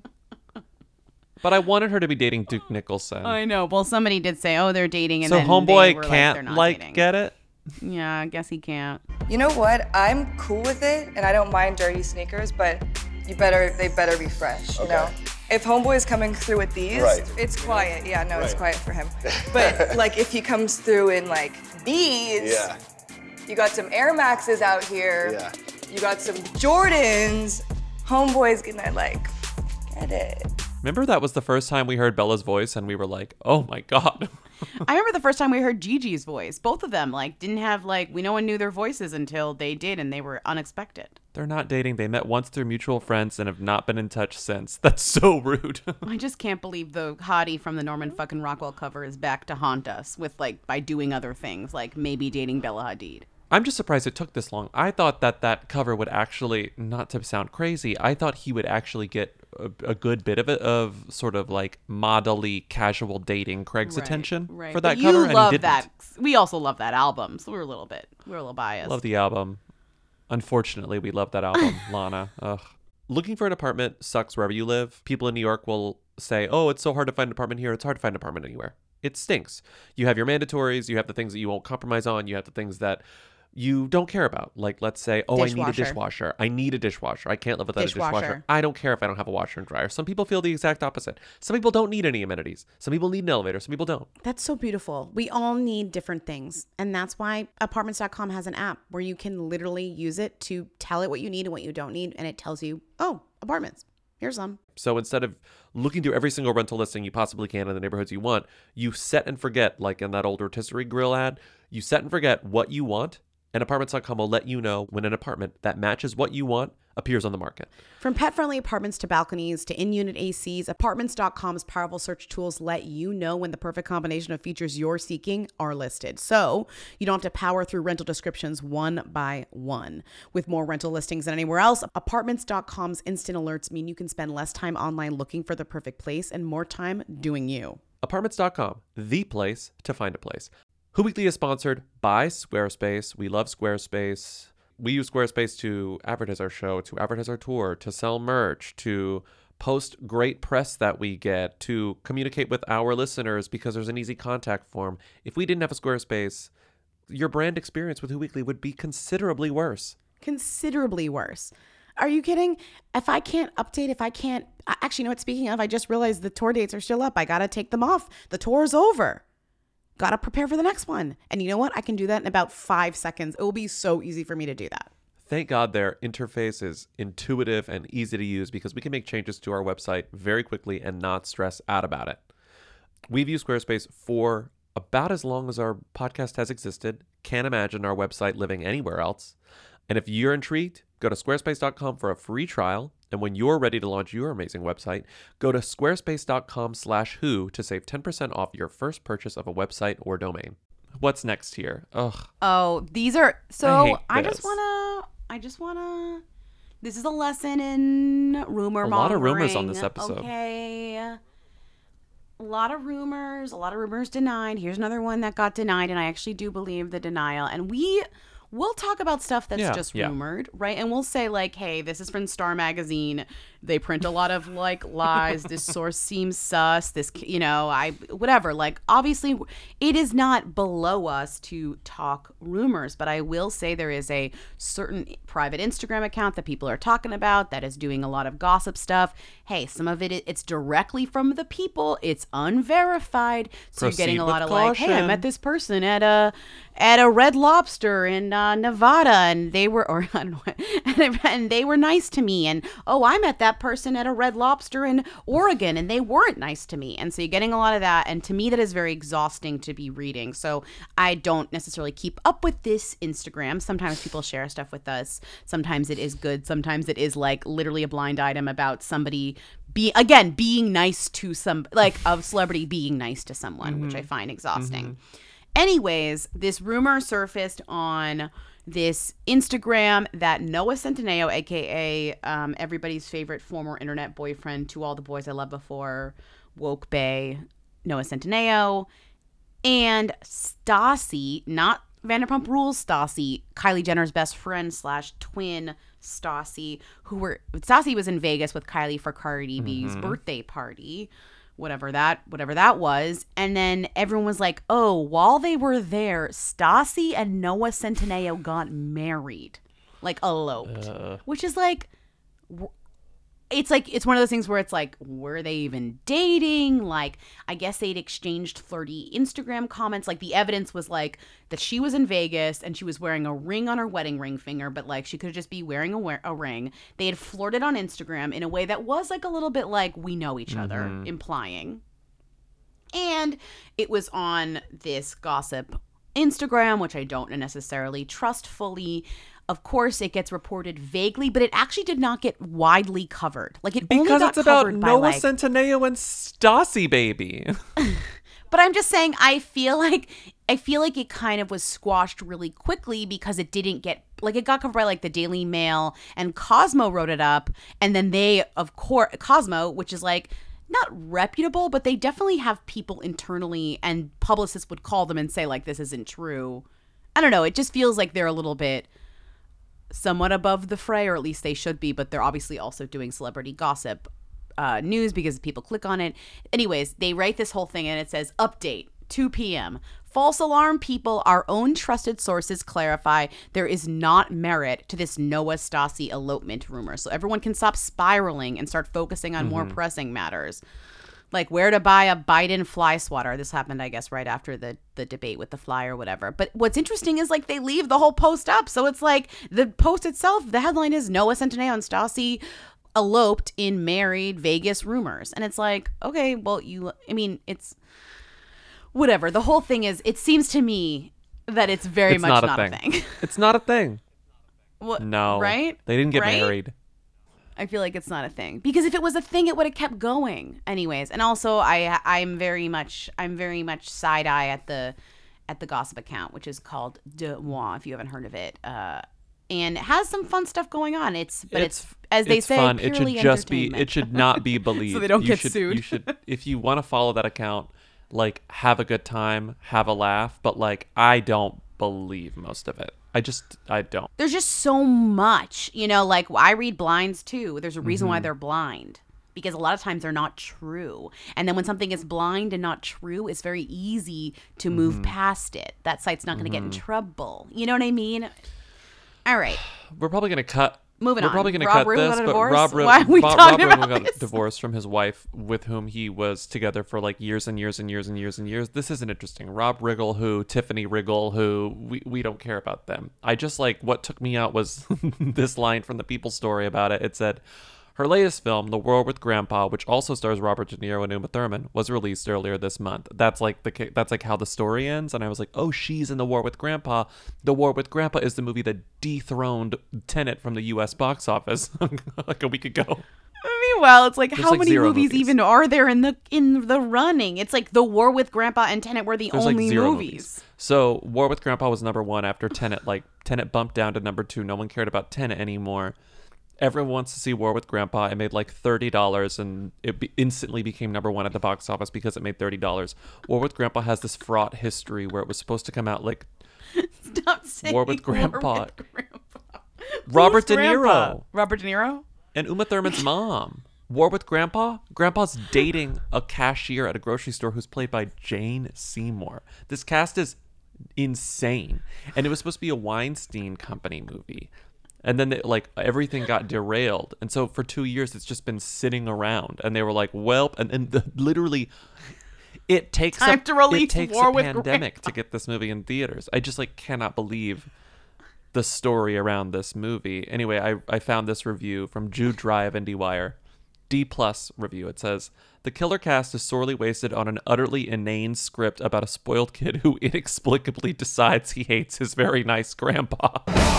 But I wanted her to be dating Duke Nicholson. I know. Well, somebody did say, "Oh, they're dating," and so then homeboy they were can't like, they're not like dating. get it. Yeah, I guess he can't. You know what? I'm cool with it, and I don't mind dirty sneakers, but you better they better be fresh. You Okay. know, if homeboy's coming through with these, Right. it's quiet. Yeah, no, it's Right. quiet for him. But like if he comes through in like these, Yeah. you got some Air Maxes out here. Yeah. You got some Jordans. Homeboy's gonna like get it. Remember that was the first time we heard Bella's voice and we were like, oh my God. I remember the first time we heard Gigi's voice. Both of them like didn't have like we no one knew their voices until they did, and they were unexpected. They're not dating. They met once through mutual friends and have not been in touch since. That's so rude. I just can't believe the hottie from the Norman fucking Rockwell cover is back to haunt us with like by doing other things, like maybe dating Bella Hadid. I'm just surprised it took this long. I thought that that cover would actually, not to sound crazy, I thought he would actually get a, a good bit of it, of sort of like modelly casual dating Craig's Right, attention right. for that But cover. You and he love didn't. that. We also love that album, so we're a little bit we're a little biased. Love the album. Unfortunately, we love that album, Lana. Ugh. Looking for an apartment sucks wherever you live. People in New York will say, oh, it's so hard to find an apartment here. It's hard to find an apartment anywhere. It stinks. You have your mandatories. You have the things that you won't compromise on. You have the things that you don't care about. Like, let's say, oh, I need a Dishwasher. dishwasher. I need a dishwasher. I can't live without a Dishwasher. dishwasher. I don't care if I don't have a washer and dryer. Some people feel the exact opposite. Some people don't need any amenities. Some people need an elevator. Some people don't. That's so beautiful. We all need different things. And that's why apartments dot com has an app where you can literally use it to tell it what you need and what you don't need. And it tells you, oh, apartments. Here's some. So instead of looking through every single rental listing you possibly can in the neighborhoods you want, you set and forget, like in that old rotisserie grill ad, you set and forget what you want, and apartments dot com will let you know when an apartment that matches what you want appears on the market. From pet-friendly apartments to balconies to in-unit A Cs, apartments dot com's powerful search tools let you know when the perfect combination of features you're seeking are listed. So you don't have to power through rental descriptions one by one. With more rental listings than anywhere else, apartments dot com's instant alerts mean you can spend less time online looking for the perfect place and more time doing you. apartments dot com, the place to find a place. Who Weekly is sponsored by Squarespace. We love Squarespace. We use Squarespace to advertise our show, to advertise our tour, to sell merch, to post great press that we get, to communicate with our listeners because there's an easy contact form. If we didn't have a Squarespace, your brand experience with Who Weekly would be considerably worse. Considerably worse. Are you kidding? If I can't update, if I can't... Actually, you know what? Speaking of, I just realized the tour dates are still up. I got to take them off. The tour's over. gotta prepare for the next one. And you know what? I can do that in about five seconds. It will be so easy for me to do that. Thank God their interface is intuitive and easy to use because we can make changes to our website very quickly and not stress out about it. We've used Squarespace for about as long as our podcast has existed. Can't imagine our website living anywhere else. And if you're intrigued, go to squarespace dot com for a free trial. And when you're ready to launch your amazing website, go to squarespace dot com slash who to save ten percent off your first purchase of a website or domain. What's next here? Ugh. Oh, these are I so hate I, just this. wanna I just wanna this is a lesson in rumor A lot of rumors on mongering, this episode. Okay. A lot of rumors, a lot of rumors denied. Here's another one that got denied, and I actually do believe the denial. And we we'll talk about stuff that's Yeah, just yeah. rumored, right? And we'll say like, hey, this is from Star Magazine. They print a lot of like lies. This source seems sus. This, you know, I whatever. Like, obviously, it is not below us to talk rumors, but I will say there is a certain private Instagram account that people are talking about that is doing a lot of gossip stuff. Hey, some of it it's directly from the people. It's unverified, so Proceed you're getting a with lot of like, hey, I caution. met this person at a at a Red Lobster in uh, Nevada, and they were, or I don't know, and, and they were nice to me, and oh, I met that person at a Red Lobster in Oregon, and they weren't nice to me, and so you're getting a lot of that, and to me that is very exhausting to be reading. So I don't necessarily keep up with this Instagram. Sometimes people share stuff with us. Sometimes it is good. Sometimes it is like literally a blind item about somebody be again being nice to some like a celebrity being nice to someone, which I find exhausting. Anyways, this rumor surfaced on this Instagram that Noah Centineo, aka um, everybody's favorite former internet boyfriend to all the boys I loved before, Woke Bay, Noah Centineo, and Stassi, not Vanderpump Rules Stassi, Kylie Jenner's best friend slash twin Stassi, who were Stassi was in Vegas with Kylie for Cardi B's Mhm. birthday party. Whatever that, whatever that was. And then everyone was like, oh, while they were there, Stassi and Noah Centineo got married. Like, eloped. Uh. Which is like, w- it's like, it's one of those things where it's like, were they even dating? Like, I guess they'd exchanged flirty Instagram comments. Like, the evidence was like that she was in Vegas and she was wearing a ring on her wedding ring finger, but like she could just be wearing a, wear- a ring. They had flirted on Instagram in a way that was like a little bit like, we know each other, Mhm. implying. And it was on this gossip Instagram, which I don't necessarily trust fully. Of course, it gets reported vaguely, but it actually did not get widely covered. Like, it only Because got it's about covered by, Noah like, Centineo and Stassi, baby. But I'm just saying, I feel like I feel like it kind of was squashed really quickly because it didn't get like it got covered by like the Daily Mail and Cosmo wrote it up, and then they, of course, Cosmo, which is like not reputable, but they definitely have people internally, and publicists would call them and say like this isn't true. I don't know. It just feels like they're a little bit somewhat above the fray, or at least they should be, but they're obviously also doing celebrity gossip uh, news because people click on it. Anyways, they write this whole thing and it says, update, two p.m. False alarm people, our own trusted sources clarify there is not merit to this Noah Stassi elopement rumor. So everyone can stop spiraling and start focusing on more Mhm. pressing matters. Like where to buy a Biden fly swatter. This happened, I guess, right after the, the debate with the fly or whatever. But what's interesting is like they leave the whole post up. So it's like the post itself, the headline is Noah Centineo and Stassi eloped in married Vegas rumors. And it's like, okay, well, you, I mean, it's whatever. The whole thing is, it seems to me that it's very It's much not a not, thing. a thing. It's not a thing. What, No. Right? They didn't get Right? married. I feel like it's not a thing because if it was a thing, it would have kept going anyways. And also, I I'm very much I'm very much side eye at the at the gossip account, which is called De Moi, if you haven't heard of it, uh, and it has some fun stuff going on. It's but it's, as they it's say, fun. It should purely just be. entertainment. It should not be believed. So they don't you get should, sued. You should, if you want to follow that account, like have a good time, have a laugh. But like, I don't believe most of it. I just, I don't. There's just so much, you know, like I read blinds too. There's a reason why Mhm. they're blind because a lot of times they're not true. And then when something is blind and not true, it's very easy to move Mhm. past it. That site's not going to get in Mhm. trouble. You know what I mean? All right. We're probably gonna cut moving We're on. probably going to Rob cut Riggle this, got a but divorce? Rob, Ri- Why are we Bob, talking Rob about Riggle got this? divorced from his wife, with whom he was together for like years and years and years and years and years. This isn't interesting. Rob Riggle, who Tiffany Riggle, who we, we don't care about them. I just like what took me out was this line from the People story about it. It said, her latest film, The War with Grandpa, which also stars Robert De Niro and Uma Thurman, was released earlier this month. That's like the that's like how the story ends, and I was like, oh, she's in The War with Grandpa. The War with Grandpa is the movie that dethroned Tenet from the U S box office like a week ago. I mean, well, it's like There's how like many zero movies, movies. even are there in the in the running? It's like The War with Grandpa and Tenet were the There's only like zero movies. movies. So War with Grandpa was number one after Tenet. Like Tenet bumped down to number two. No one cared about Tenet anymore. Everyone wants to see War with Grandpa. It made like thirty dollars, and it be- instantly became number one at the box office because it made thirty dollars. War with Grandpa has this fraught history where it was supposed to come out like Stop saying War with Grandpa. War with Grandpa. Robert Who's De Niro. Grandpa? Robert De Niro? And Uma Thurman's mom. War with Grandpa? Grandpa's dating a cashier at a grocery store who's played by Jane Seymour. This cast is insane. And it was supposed to be a Weinstein Company movie. And then, they, like, everything got derailed. And so for two years, it's just been sitting around. And they were like, well, and, and the, literally, it takes Time a, to release it takes War a with pandemic Grandpa. to get this movie in theaters. I just, like, cannot believe the story around this movie. Anyway, I, I found this review from Jude Dry of IndieWire. D plus review. It says, the killer cast is sorely wasted on an utterly inane script about a spoiled kid who inexplicably decides he hates his very nice grandpa.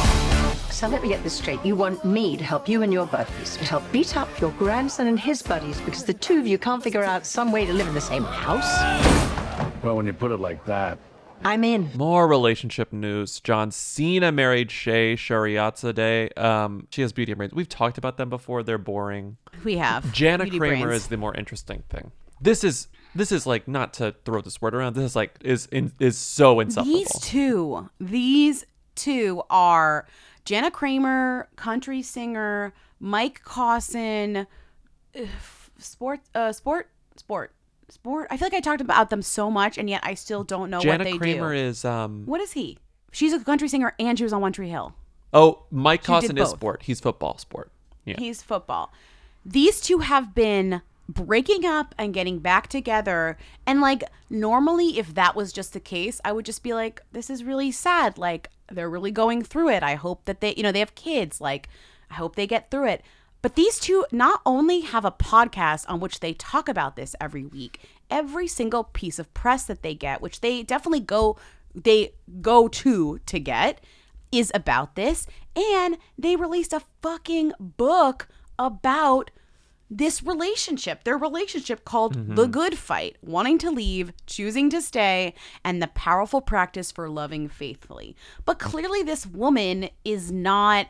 So let me get this straight. You want me to help you and your buddies, to help beat up your grandson and his buddies because the two of you can't figure out some way to live in the same house? Well, when you put it like that. I'm in. More relationship news. John Cena married Shay Shariatzadeh. Um, she has beauty and brains. We've talked about them before. They're boring. We have. Jana Beauty Kramer brains. is the more interesting thing. This is this is like, not to throw this word around. This is like is in, is so insufferable. These two, these two are Jana Kramer, country singer, Mike Cawson, uh, sport, uh, sport, sport, sport. I feel like I talked about them so much, and yet I still don't know Jana what they Kramer do. is um. What is he? She's a country singer, and she was on One Tree Hill. Oh, Mike She Cawson did is both. sport. He's football sport. Yeah. He's football. These two have been breaking up and getting back together. And like, normally, if that was just the case, I would just be like, this is really sad. Like, they're really going through it. I hope that they, you know, they have kids. Like, I hope they get through it. But these two not only have a podcast on which they talk about this every week, every single piece of press that they get, which they definitely go, they go to to get, is about this. And they released a fucking book about this relationship, their relationship called Mm-hmm. The Good Fight, wanting to leave, choosing to stay, and the powerful practice for loving faithfully. But clearly this woman is not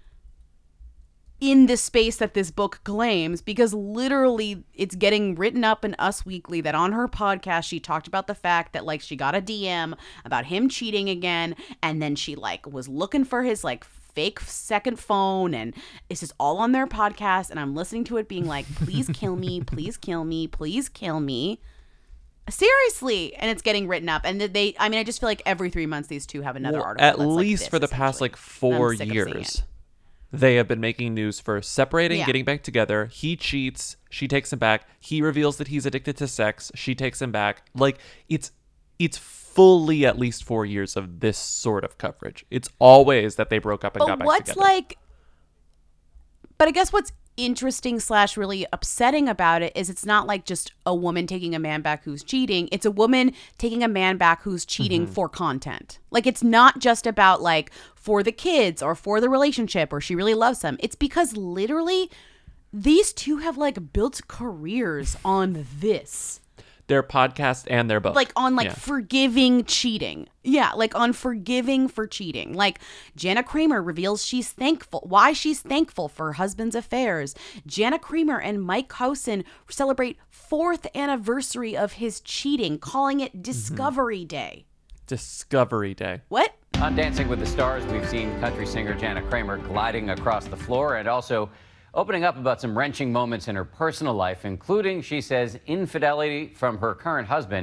in the space that this book claims, because literally it's getting written up in Us Weekly that on her podcast she talked about the fact that like she got a D M about him cheating again, and then she like was looking for his like fake second phone, and it's just all on their podcast, and I'm listening to it being like, please kill me, please kill me, please kill me. Seriously. And it's getting written up, and they I mean I just feel like every three months these two have another Well, article at that's like least this, for the past essentially. like four I'm sick of seeing years, it. they have been making news for separating, Yeah. getting back together. He cheats, she takes him back. He reveals that he's addicted to sex, she takes him back. Like, it's it's fully at least four years of this sort of coverage. It's always that they broke up and But got back what's together. like but I guess what's interesting slash really upsetting about it is it's not like just a woman taking a man back who's cheating. It's a woman taking a man back who's cheating Mhm. for content. Like, it's not just about like for the kids or for the relationship or she really loves them. It's because literally these two have like built careers on this. Their podcast and their book. Like on like Yeah. forgiving cheating. Yeah, like on forgiving for cheating. Like Jana Kramer reveals she's thankful, why she's thankful for her husband's affairs. Jana Kramer and Mike Housen celebrate fourth anniversary of his cheating, calling it Discovery Day. Discovery Day. What? On Dancing with the Stars, we've seen country singer Jana Kramer gliding across the floor and also opening up about some wrenching moments in her personal life, including, she says, infidelity from her current husband.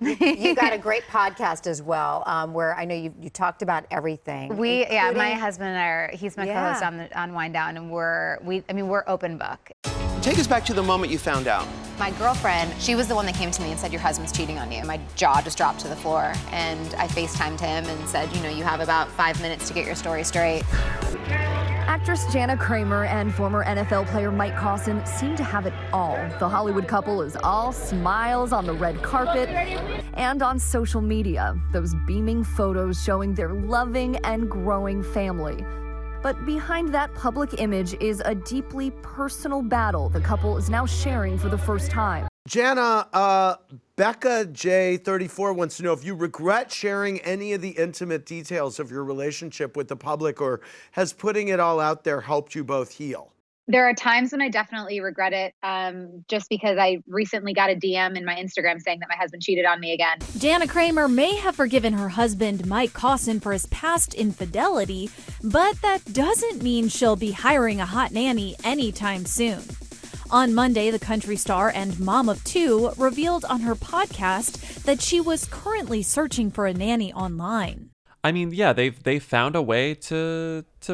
You got a great podcast as well, um, where I know you you talked about everything. We, yeah, my including- husband and I are, he's my Yeah. co-host on, the, on Wind Down, and we're, we, I mean, we're open book. Take us back to the moment you found out. My girlfriend, she was the one that came to me and said, your husband's cheating on you. And my jaw just dropped to the floor. And I FaceTimed him and said, you know, you have about five minutes to get your story straight. Actress Jana Kramer and former N F L player Mike Cosson seem to have it all. The Hollywood couple is all smiles on the red carpet and on social media. Those beaming photos showing their loving and growing family. But behind that public image is a deeply personal battle the couple is now sharing for the first time. Jana, uh, Becca J thirty-four wants to know if you regret sharing any of the intimate details of your relationship with the public, or has putting it all out there helped you both heal? There are times when I definitely regret it, um, just because I recently got a D M in my Instagram saying that my husband cheated on me again. Jana Kramer may have forgiven her husband, Mike Cosson, for his past infidelity, but that doesn't mean she'll be hiring a hot nanny anytime soon. On Monday, the country star and mom of two revealed on her podcast that she was currently searching for a nanny online. I mean, yeah, they've they found a way to to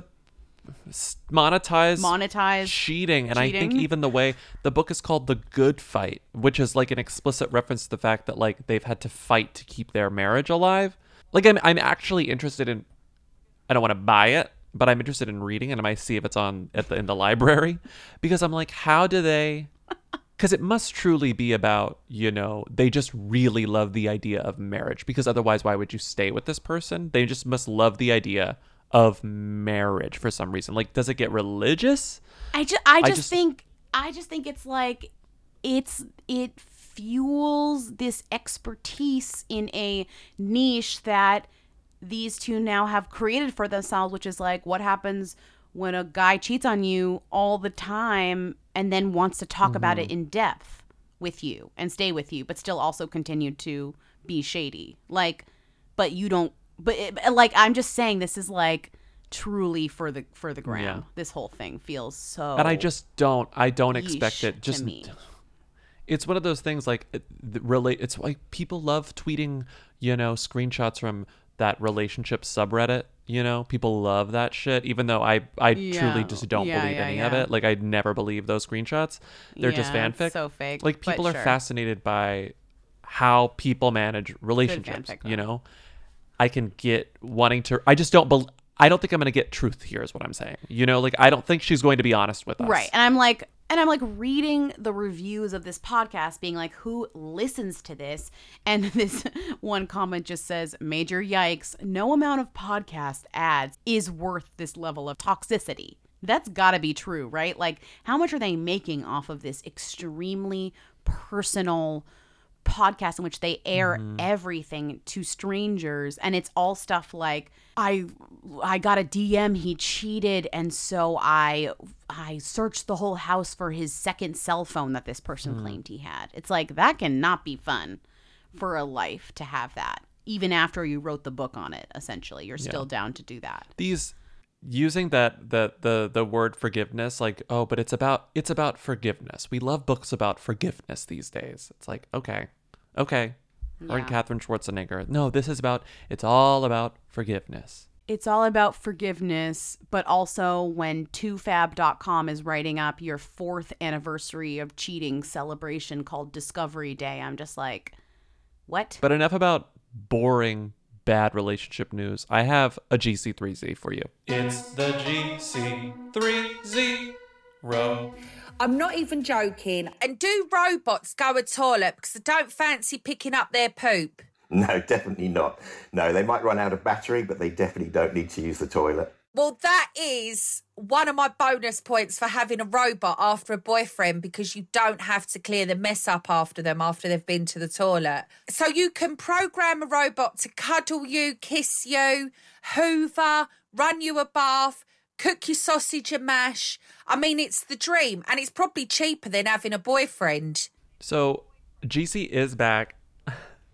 monetize monetize cheating, and cheating. I think even the way the book is called The Good Fight, which is like an explicit reference to the fact that like they've had to fight to keep their marriage alive. Like I'm I'm actually interested in. I don't want to buy it, but I'm interested in reading, and I might see if it's on at the in the library, because I'm like, how do they? Because it must truly be about, you know, they just really love the idea of marriage, because otherwise, why would you stay with this person? They just must love the idea of marriage for some reason. Like, does it get religious? I just, I just, I just think, I just think it's like, it's, it fuels this expertise in a niche that these two now have created for themselves, which is like, what happens when a guy cheats on you all the time and then wants to talk mm-hmm. about it in depth with you and stay with you, but still also continue to be shady. Like, but you don't, but it, like, I'm just saying this is like truly for the, for the gram. Yeah. This whole thing feels so. And I just don't, I don't expect yeesh it. Just, to me. It's one of those things like, it, really, it's like people love tweeting, you know, screenshots from that relationship subreddit. You know, people love that shit, even though I, I Yeah. truly just don't Yeah, believe yeah, any of yeah. it. Like, I'd never believe those screenshots. They're just Yeah, it's fanfic. so fake, Like, but people are sure. fascinated by how people manage relationships, fanfic, you know? I can get wanting to, I just don't, bel I don't think I'm going to get truth here is what I'm saying. You know, like, I don't think she's going to be honest with us. Right. And I'm like, and I'm like reading the reviews of this podcast being like, who listens to this? And this one comment just says, major yikes, no amount of podcast ads is worth this level of toxicity. That's gotta be true, right? Like, how much are they making off of this extremely personal podcast in which they air Mm-hmm. everything to strangers, and it's all stuff like, I I got a D M, he cheated, and so I I searched the whole house for his second cell phone that this person Mm. claimed he had. It's like, that cannot be fun for a life to have that. Even after you wrote the book on it, essentially, you're Yeah. still down to do that. These using that the the the word forgiveness, like, oh, but it's about it's about forgiveness. We love books about forgiveness these days. It's like, okay, okay. Or in Yeah. Katherine Schwarzenegger. No, this is about it's all about forgiveness. It's all about forgiveness, but also when two fab dot com is writing up your fourth anniversary of cheating celebration called Discovery Day, I'm just like, what? But enough about boring bad relationship news. I have a G C three Z for you. It's the G C three Z row. I'm not even joking. And do robots go a toilet? Because I don't fancy picking up their poop. No, definitely not. No, they might run out of battery, but they definitely don't need to use the toilet. Well, that is one of my bonus points for having a robot after a boyfriend, because you don't have to clear the mess up after them after they've been to the toilet. So you can program a robot to cuddle you, kiss you, hoover, run you a bath, cook your sausage and mash. I mean, it's the dream, and it's probably cheaper than having a boyfriend. So G C is back.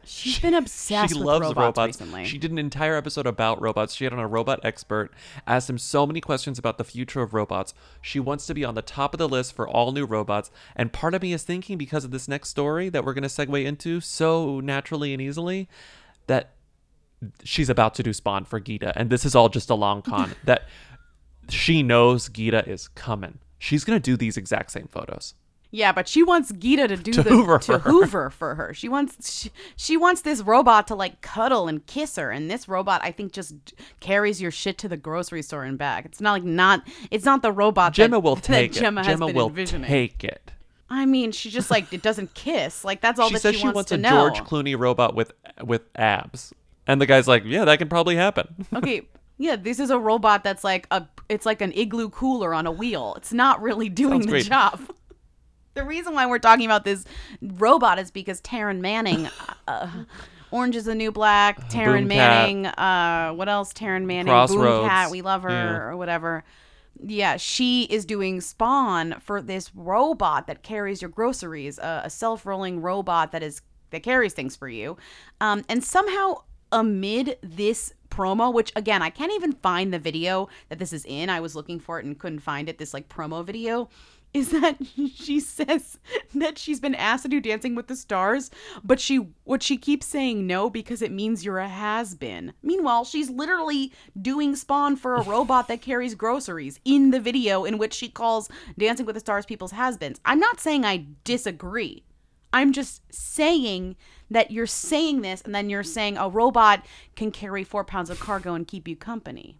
She's been obsessed she with loves robots, robots recently. She did an entire episode about robots. She had on a robot expert, asked him so many questions about the future of robots. She wants to be on the top of the list for all new robots. And part of me is thinking, because of this next story that we're going to segue into so naturally and easily, that she's about to do Spawn for Geeta. And this is all just a long con. That she knows Geeta is coming. She's going to do these exact same photos. Yeah, but she wants Geeta to do To the hoover to for her. hoover for her. She wants she, she wants this robot to like cuddle and kiss her, and this robot I think just carries your shit to the grocery store and back. It's not like not it's not the robot Gemma that, will take that Gemma it. has Gemma been will envisioning. take it. I mean, she just like it doesn't kiss. Like that's all She that says she she wants, wants to a know. George Clooney robot with with abs. And the guy's like, yeah, that can probably happen. Okay, yeah, this is a robot that's like a it's like an igloo cooler on a wheel. It's not really doing Sounds the great. job. The reason why we're talking about this robot is because Taryn Manning, uh, Orange is the New Black, Taryn Boom Manning, uh, what else? Taryn Manning, Crossroads. Boomcat, we love her, Yeah. or whatever. Yeah, she is doing Spawn for this robot that carries your groceries, uh, a self-rolling robot that is that carries things for you. Um, and somehow amid this promo, which again, I can't even find the video that this is in. I was looking for it and couldn't find it, this like promo video. Is that she says that she's been asked to do Dancing with the Stars, but she what she keeps saying no because it means you're a has-been. Meanwhile, she's literally doing Spawn for a robot that carries groceries in the video in which she calls Dancing with the Stars people's has-beens. I'm not saying I disagree. I'm just saying that you're saying this and then you're saying a robot can carry four pounds of cargo and keep you company.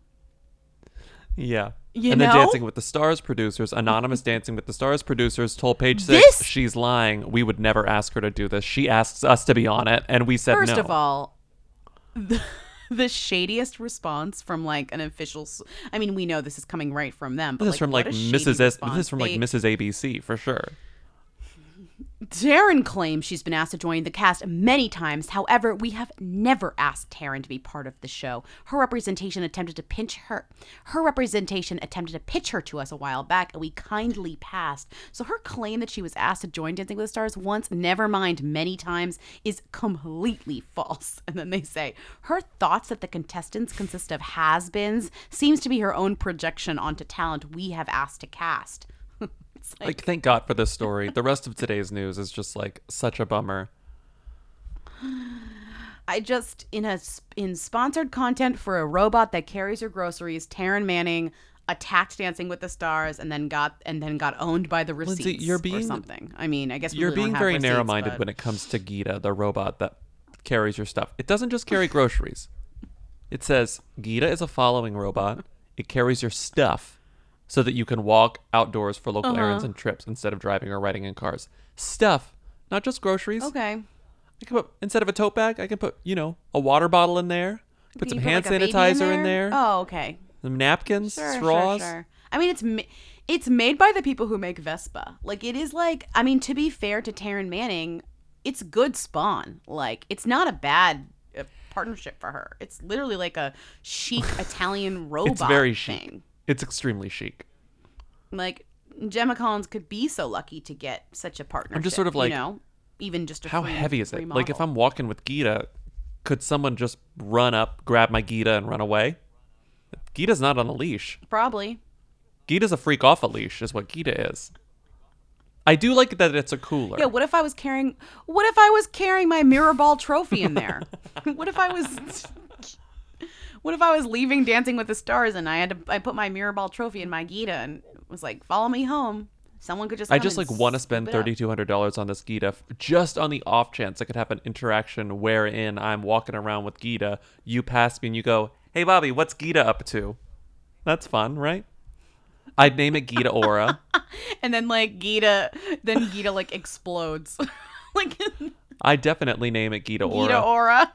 Yeah. You and then know? Dancing with the Stars producers, anonymous Dancing with the Stars producers told Page Six This- she's lying. We would never ask her to do this. She asks us to be on it, and we said First no. of all, the, the shadiest response from like an official. s- I mean, we know this is coming right from them. But This is from like what a shady Missus S. response. This is from like They- Missus A B C for sure. Taryn claims she's been asked to join the cast many times. However, we have never asked Taryn to be part of the show. Her representation attempted to pinch her. Her representation attempted to pitch her to us a while back, and we kindly passed. So her claim that she was asked to join Dancing with the Stars once, never mind many times, is completely false. And then they say her thoughts that the contestants consist of has-beens seems to be her own projection onto talent we have asked to cast. It's Like, thank God for this story. The rest of today's news is just like such a bummer. I just in a in sponsored content for a robot that carries your groceries, Taryn Manning attacked Dancing with the Stars and then got and then got owned by the receipts Lindsay, you're or being- something. I mean, I guess we You're really don't being have very receipts, narrow-minded but- when it comes to Geeta, the robot that carries your stuff. It doesn't just carry groceries. It says Geeta is a following robot. It carries your stuff so that you can walk outdoors for local Uh-huh. errands and trips instead of driving or riding in cars. Stuff, not just groceries. Okay. I can put, instead of a tote bag, I can put, you know, a water bottle in there. Put Can some you hand like, a baby sanitizer in there. Oh, okay. Some napkins, Sure, straws. sure, sure. I mean, it's ma- it's made by the people who make Vespa. Like it is like I mean, to be fair to Taryn Manning, it's good Spawn. Like it's not a bad uh, partnership for her. It's literally like a chic Italian robot. It's very chic. thing. It's extremely chic. Like Gemma Collins could be so lucky to get such a partnership. sort of like, you know, even just a How free, heavy is free it? Like if model. I'm walking with Geeta, could someone just run up, grab my Geeta, and run away? Geeta's not on a leash. Probably. Geeta's a freak off a leash, is what Geeta is. I do like that it's a cooler. Yeah, what if I was carrying what if I was carrying my Mirrorball trophy in there? What if I was What if I was leaving Dancing with the Stars and I had to I put my Mirrorball trophy in my Geeta and was like, "Follow me home." Someone could just I come just and like want to spend scoop it up. thirty-two hundred dollars on this Geeta f- just on the off chance I could have an interaction wherein I'm walking around with Geeta, you pass me and you go, "Hey Bobby, what's Geeta up to?" That's fun, right? I'd name it Geeta Aura. And then like Geeta then Geeta like explodes. Like I definitely name it Geeta Aura. Geeta Aura.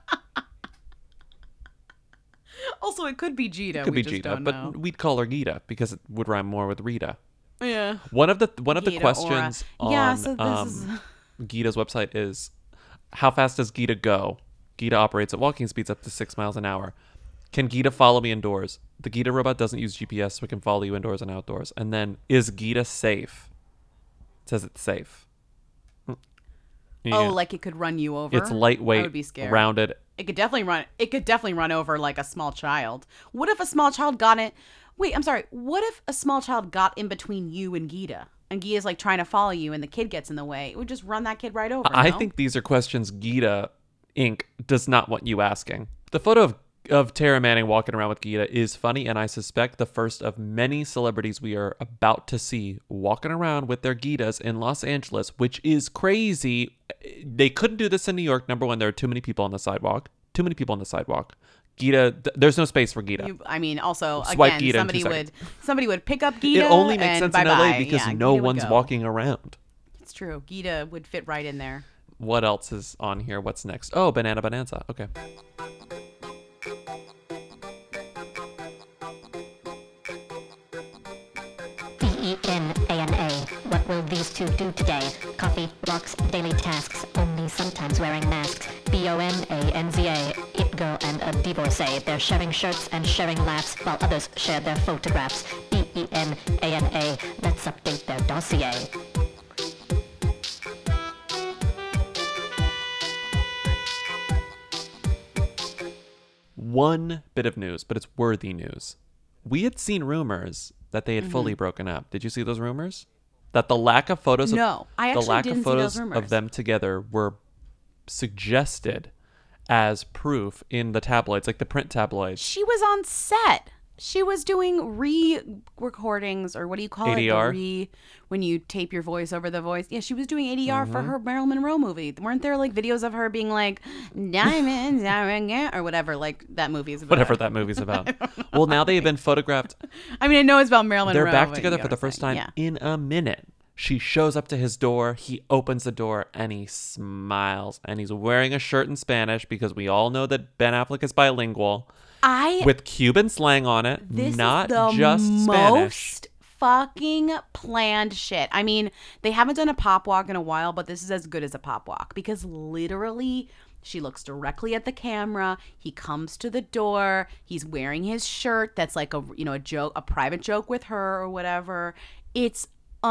Also, it could be Geeta. It could we be just Geeta, don't but know. we'd call her Geeta because it would rhyme more with Rita. Yeah. One of the one of the Geeta questions Aura. on Yeah, so this um, is- Geeta's website is, how fast does Geeta go? Geeta operates at walking speeds up to six miles an hour. Can Geeta follow me indoors? The Geeta robot doesn't use G P S, so it can follow you indoors and outdoors. And then, is Geeta safe? It says it's safe. Yeah. Oh, like it could run you over? It's lightweight, I would be scared. rounded. It could definitely run. It could definitely run over like a small child. What if a small child got it? Wait, I'm sorry. What if a small child got in between you and Gita, and Gita's like trying to follow you, and the kid gets in the way? It would just run that kid right over. I no? think these are questions Gita Incorporated does not want you asking. The photo of of Tara Manning walking around with Gita is funny, and I suspect the first of many celebrities we are about to see walking around with their Gitas in Los Angeles, which is crazy. They couldn't do this in New York. Number one, there are too many people on the sidewalk. Too many people on the sidewalk. Gita, th- there's no space for Gita. You, I mean, also, Swipe again, Gita in somebody two would seconds. somebody would pick up Gita. It only makes and sense bye-bye. in L A because Yeah, no Gita would one's go. walking around. It's true. Gita would fit right in there. What else is on here? What's next? Oh, Banana Bonanza. Okay. B E N A N A. What will these two do today? Coffee, walks, daily tasks, only sometimes wearing masks. B O N A N Z A. It girl and a divorcee. They're sharing shirts and sharing laughs while others share their photographs. B E N A N A. Let's update their dossier. One bit of news, but it's worthy news. We had seen rumors that they had Mhm. fully broken up. Did you see those rumors? That the lack of photos of No, I the actually lack didn't of see those photos rumors. of them together were suggested as proof in the tabloids, like the print tabloids. She was on set. She was doing re-recordings, or what do you call A D R? it? The re when you tape your voice over the voice. Yeah, she was doing A D R for Mhm. her Marilyn Monroe movie. Weren't there like videos of her being like diamonds, diamond, or whatever? Like that movie is about. Whatever that movie's about. Well, now they've been photographed. I mean, I know it's about Marilyn They're Monroe. back but together you for know the what I'm first saying. time Yeah. in a minute. She shows up to his door. He opens the door and he smiles. And he's wearing a shirt in Spanish because we all know that Ben Affleck is bilingual. I With Cuban slang on it, This not is the just Spanish. most fucking planned shit. I mean, they haven't done a pop walk in a while, but this is as good as a pop walk because literally she looks directly at the camera. He comes to the door. He's wearing his shirt that's like a you know a joke, a private joke with her or whatever. It's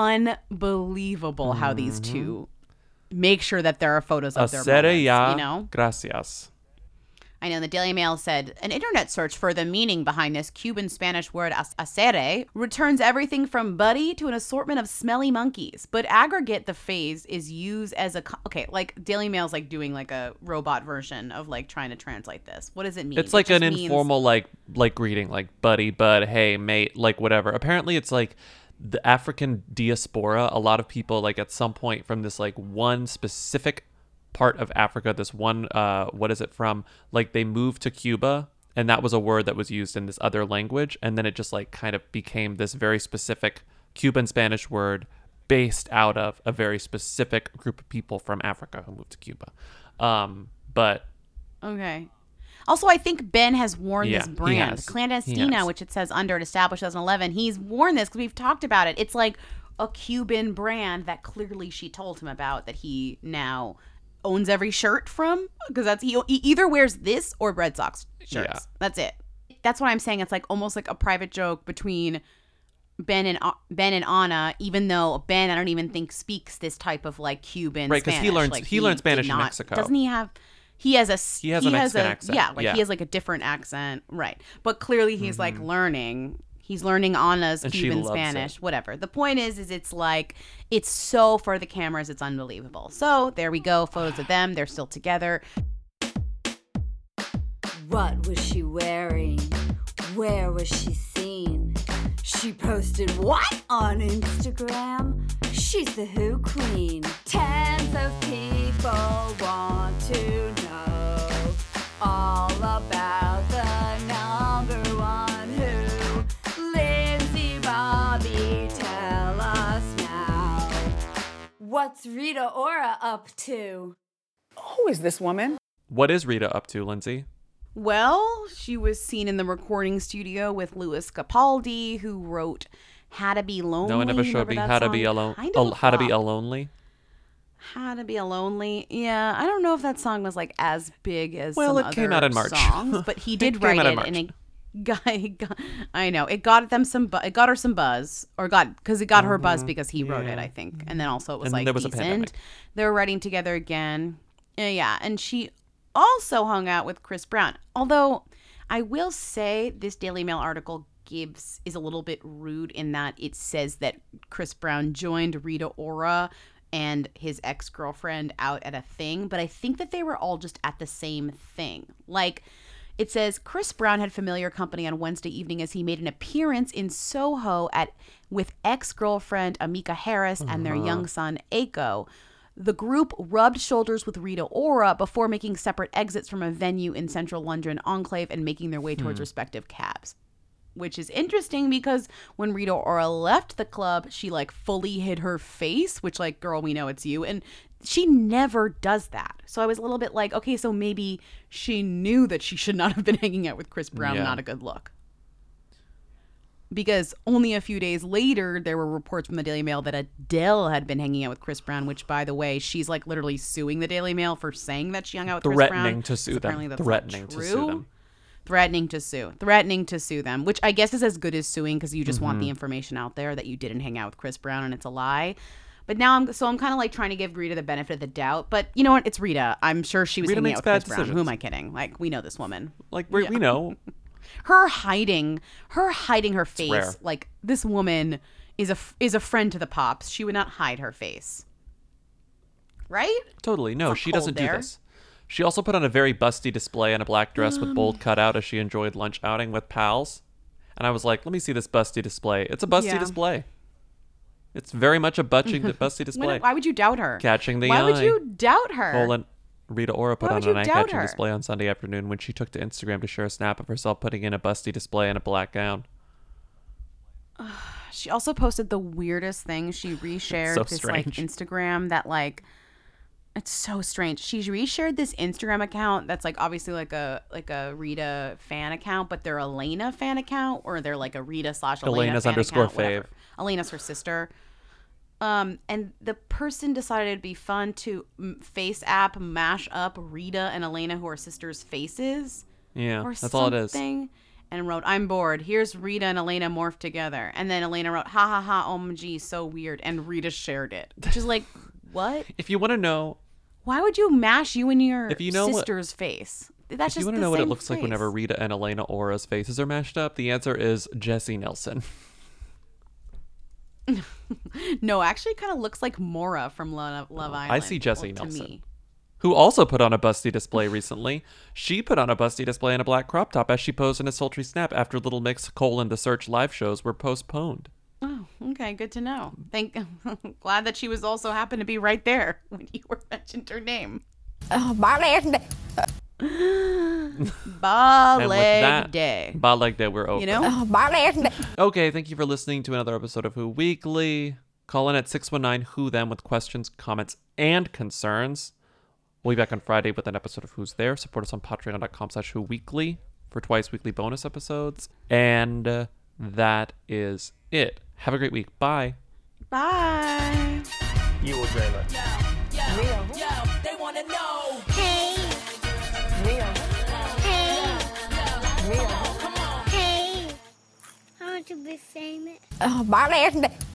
unbelievable how these Mhm. two make sure that there are photos of their Hacer moments, ya, you know? gracias. I know the Daily Mail said an internet search for the meaning behind this Cuban Spanish word hacer returns everything from buddy to an assortment of smelly monkeys. But aggregate the phrase is used as a co- okay, like Daily Mail's like doing like a robot version of like trying to translate this. What does it mean? It's like It an just means- informal like like greeting, like buddy, bud, hey, mate, like whatever. Apparently it's like the African diaspora, a lot of people like at some point from this like one specific part of Africa, this one uh what is it from? Like they moved to Cuba and that was a word that was used in this other language, and then it just like kind of became this very specific Cuban Spanish word based out of a very specific group of people from Africa who moved to Cuba. Um but Okay. Also, I think Ben has worn Yeah, this he brand, has. He Clandestina, has. which it says under it established twenty eleven. He's worn this because we've talked about it. It's like a Cuban brand that clearly she told him about that he now owns every shirt from, because that's he, he either wears this or Red Sox shirts. Yeah. That's it. That's what I'm saying. It's like almost like a private joke between Ben and uh, Ben and Anna, even though Ben I don't even think speaks this type of like Cuban Right, 'cause he Spanish. learns- Like, he learned did Spanish in not- Mexico. Doesn't he have? He has a He has a Mexican accent. Yeah, like Yeah. he has like a different accent, right? But clearly he's like learning. He's learning Anna's And she Cuban loves Spanish, it. whatever. The point is, is it's like it's so for the cameras, it's unbelievable. So there we go, photos of them. They're still together. What was she wearing? Where was she seen? She posted what on Instagram? She's the Who Queen. Tens of people want to know all about the number one Who. Lindsay Bobby, tell us now. What's Rita Ora up to? Who is this woman? what is Rita up to, Lindsay? Well, she was seen in the recording studio with Louis Capaldi, who wrote "How to Be Lonely." No, it never showed Remember me that how to song? be alone. Kind of al- a how to be flop. a lonely. How to Be a Lonely. Yeah, I don't know if that song was like as big as Well, some it came other out in March. songs, but he It did came write out in it, March. and it, got, it got I know it got them some bu- it got her some buzz or got because it got her buzz because he wrote Yeah. it, I think, and then also it was And like there was a decent. pandemic. They were writing together again. Yeah, yeah, and she also hung out with Chris Brown. Although I will say this Daily Mail article gives is a little bit rude in that it says that Chris Brown joined Rita Ora and his ex-girlfriend out at a thing, but I think that they were all just at the same thing. Like, it says Chris Brown had familiar company on Wednesday evening as he made an appearance in Soho at with ex-girlfriend Amika Harris and their Uh-huh. young son Aiko. The group rubbed shoulders with Rita Ora before making separate exits from a venue in central London enclave and making their way towards Hmm. respective cabs. Which is interesting because when Rita Ora left the club, she like fully hid her face, which like, girl, we know it's you. And she never does that. So I was a little bit like, okay, so maybe she knew that she should not have been hanging out with Chris Brown. Yeah. Not a good look. Because only a few days later, there were reports from the Daily Mail that Adele had been hanging out with Chris Brown, which, by the way, she's like literally suing the Daily Mail for saying that she hung out with Chris Brown. Threatening to sue So them. apparently that's not Threatening to sue true. them. Threatening to sue. Threatening to sue them, which I guess is as good as suing because you just want Mhm. the information out there that you didn't hang out with Chris Brown and it's a lie. But now I'm so I'm kind of like trying to give Rita the benefit of the doubt. But you know what? It's Rita. I'm sure she was Rita hanging makes out with bad Chris Brown. decisions. Who am I kidding? Like, we know this woman. Like, we we know. Her hiding, her hiding her face. rare. Like, this woman is a f- is a friend to the Pops. She would not hide her face. Right? Totally. No, not she cold doesn't there. do this. She also put on a very busty display in a black dress with Um. bold cutout as she enjoyed lunch outing with pals. And I was like, let me see this busty display. It's a busty Yeah. display. It's very much a butching, busty display. Why, why would you doubt her? Catching the Why eye. would you doubt her? Colin, Rita Ora put Why on would an you doubt eye-catching her? display on Sunday afternoon when she took to Instagram to share a snap of herself putting in a busty display in a black gown. She also posted the weirdest thing. She reshared So this like strange. Instagram that like it's so strange. She reshared this Instagram account that's like obviously like a like a Rita fan account, but they're Elena fan account or they're like a Rita slash Elena Elena's fan underscore account, whatever. fave. Elena's her sister. Um, and the person decided it'd be fun to m- face app mash up Rita and Elena, who are sisters' faces. Yeah, or that's all it is. something, And wrote, "I'm bored. Here's Rita and Elena morphed together." And then Elena wrote, "Ha ha ha, O M G, so weird." And Rita shared it, which is like, what? If you want to know, Why would you mash you in your If you know what- sister's face? That's if you just want to the know what it same looks like face. whenever Rita and Elena Ora's faces are mashed up, the answer is Jessie Nelson. No, actually, kind of looks like Mora from Love, Love Island. I see Jessie well, to Nelson, me. who also put on a busty display recently. She put on a busty display in a black crop top as she posed in a sultry snap after Little Mix colon The Search live shows were postponed. Oh, okay, good to know. Thank, glad that she was also happened to be right there when you were mentioned her name. Oh, my leg. Ba And with leg that, day. Ba leg day, we're over. You know? Oh, my leg. Okay, thank you for listening to another episode of Who Weekly. Call in at six one nine Who Them with questions, comments, and concerns. We'll be back on Friday with an episode of Who's There. Support us on patreon.com slash Who Weekly for twice weekly bonus episodes. And uh, that is it. Have a great week. Bye. Bye. You or Jayla? They want to know. Hey. Mia. Hey. Mia. Come on. Hey. I want to be famous. Oh, my leg.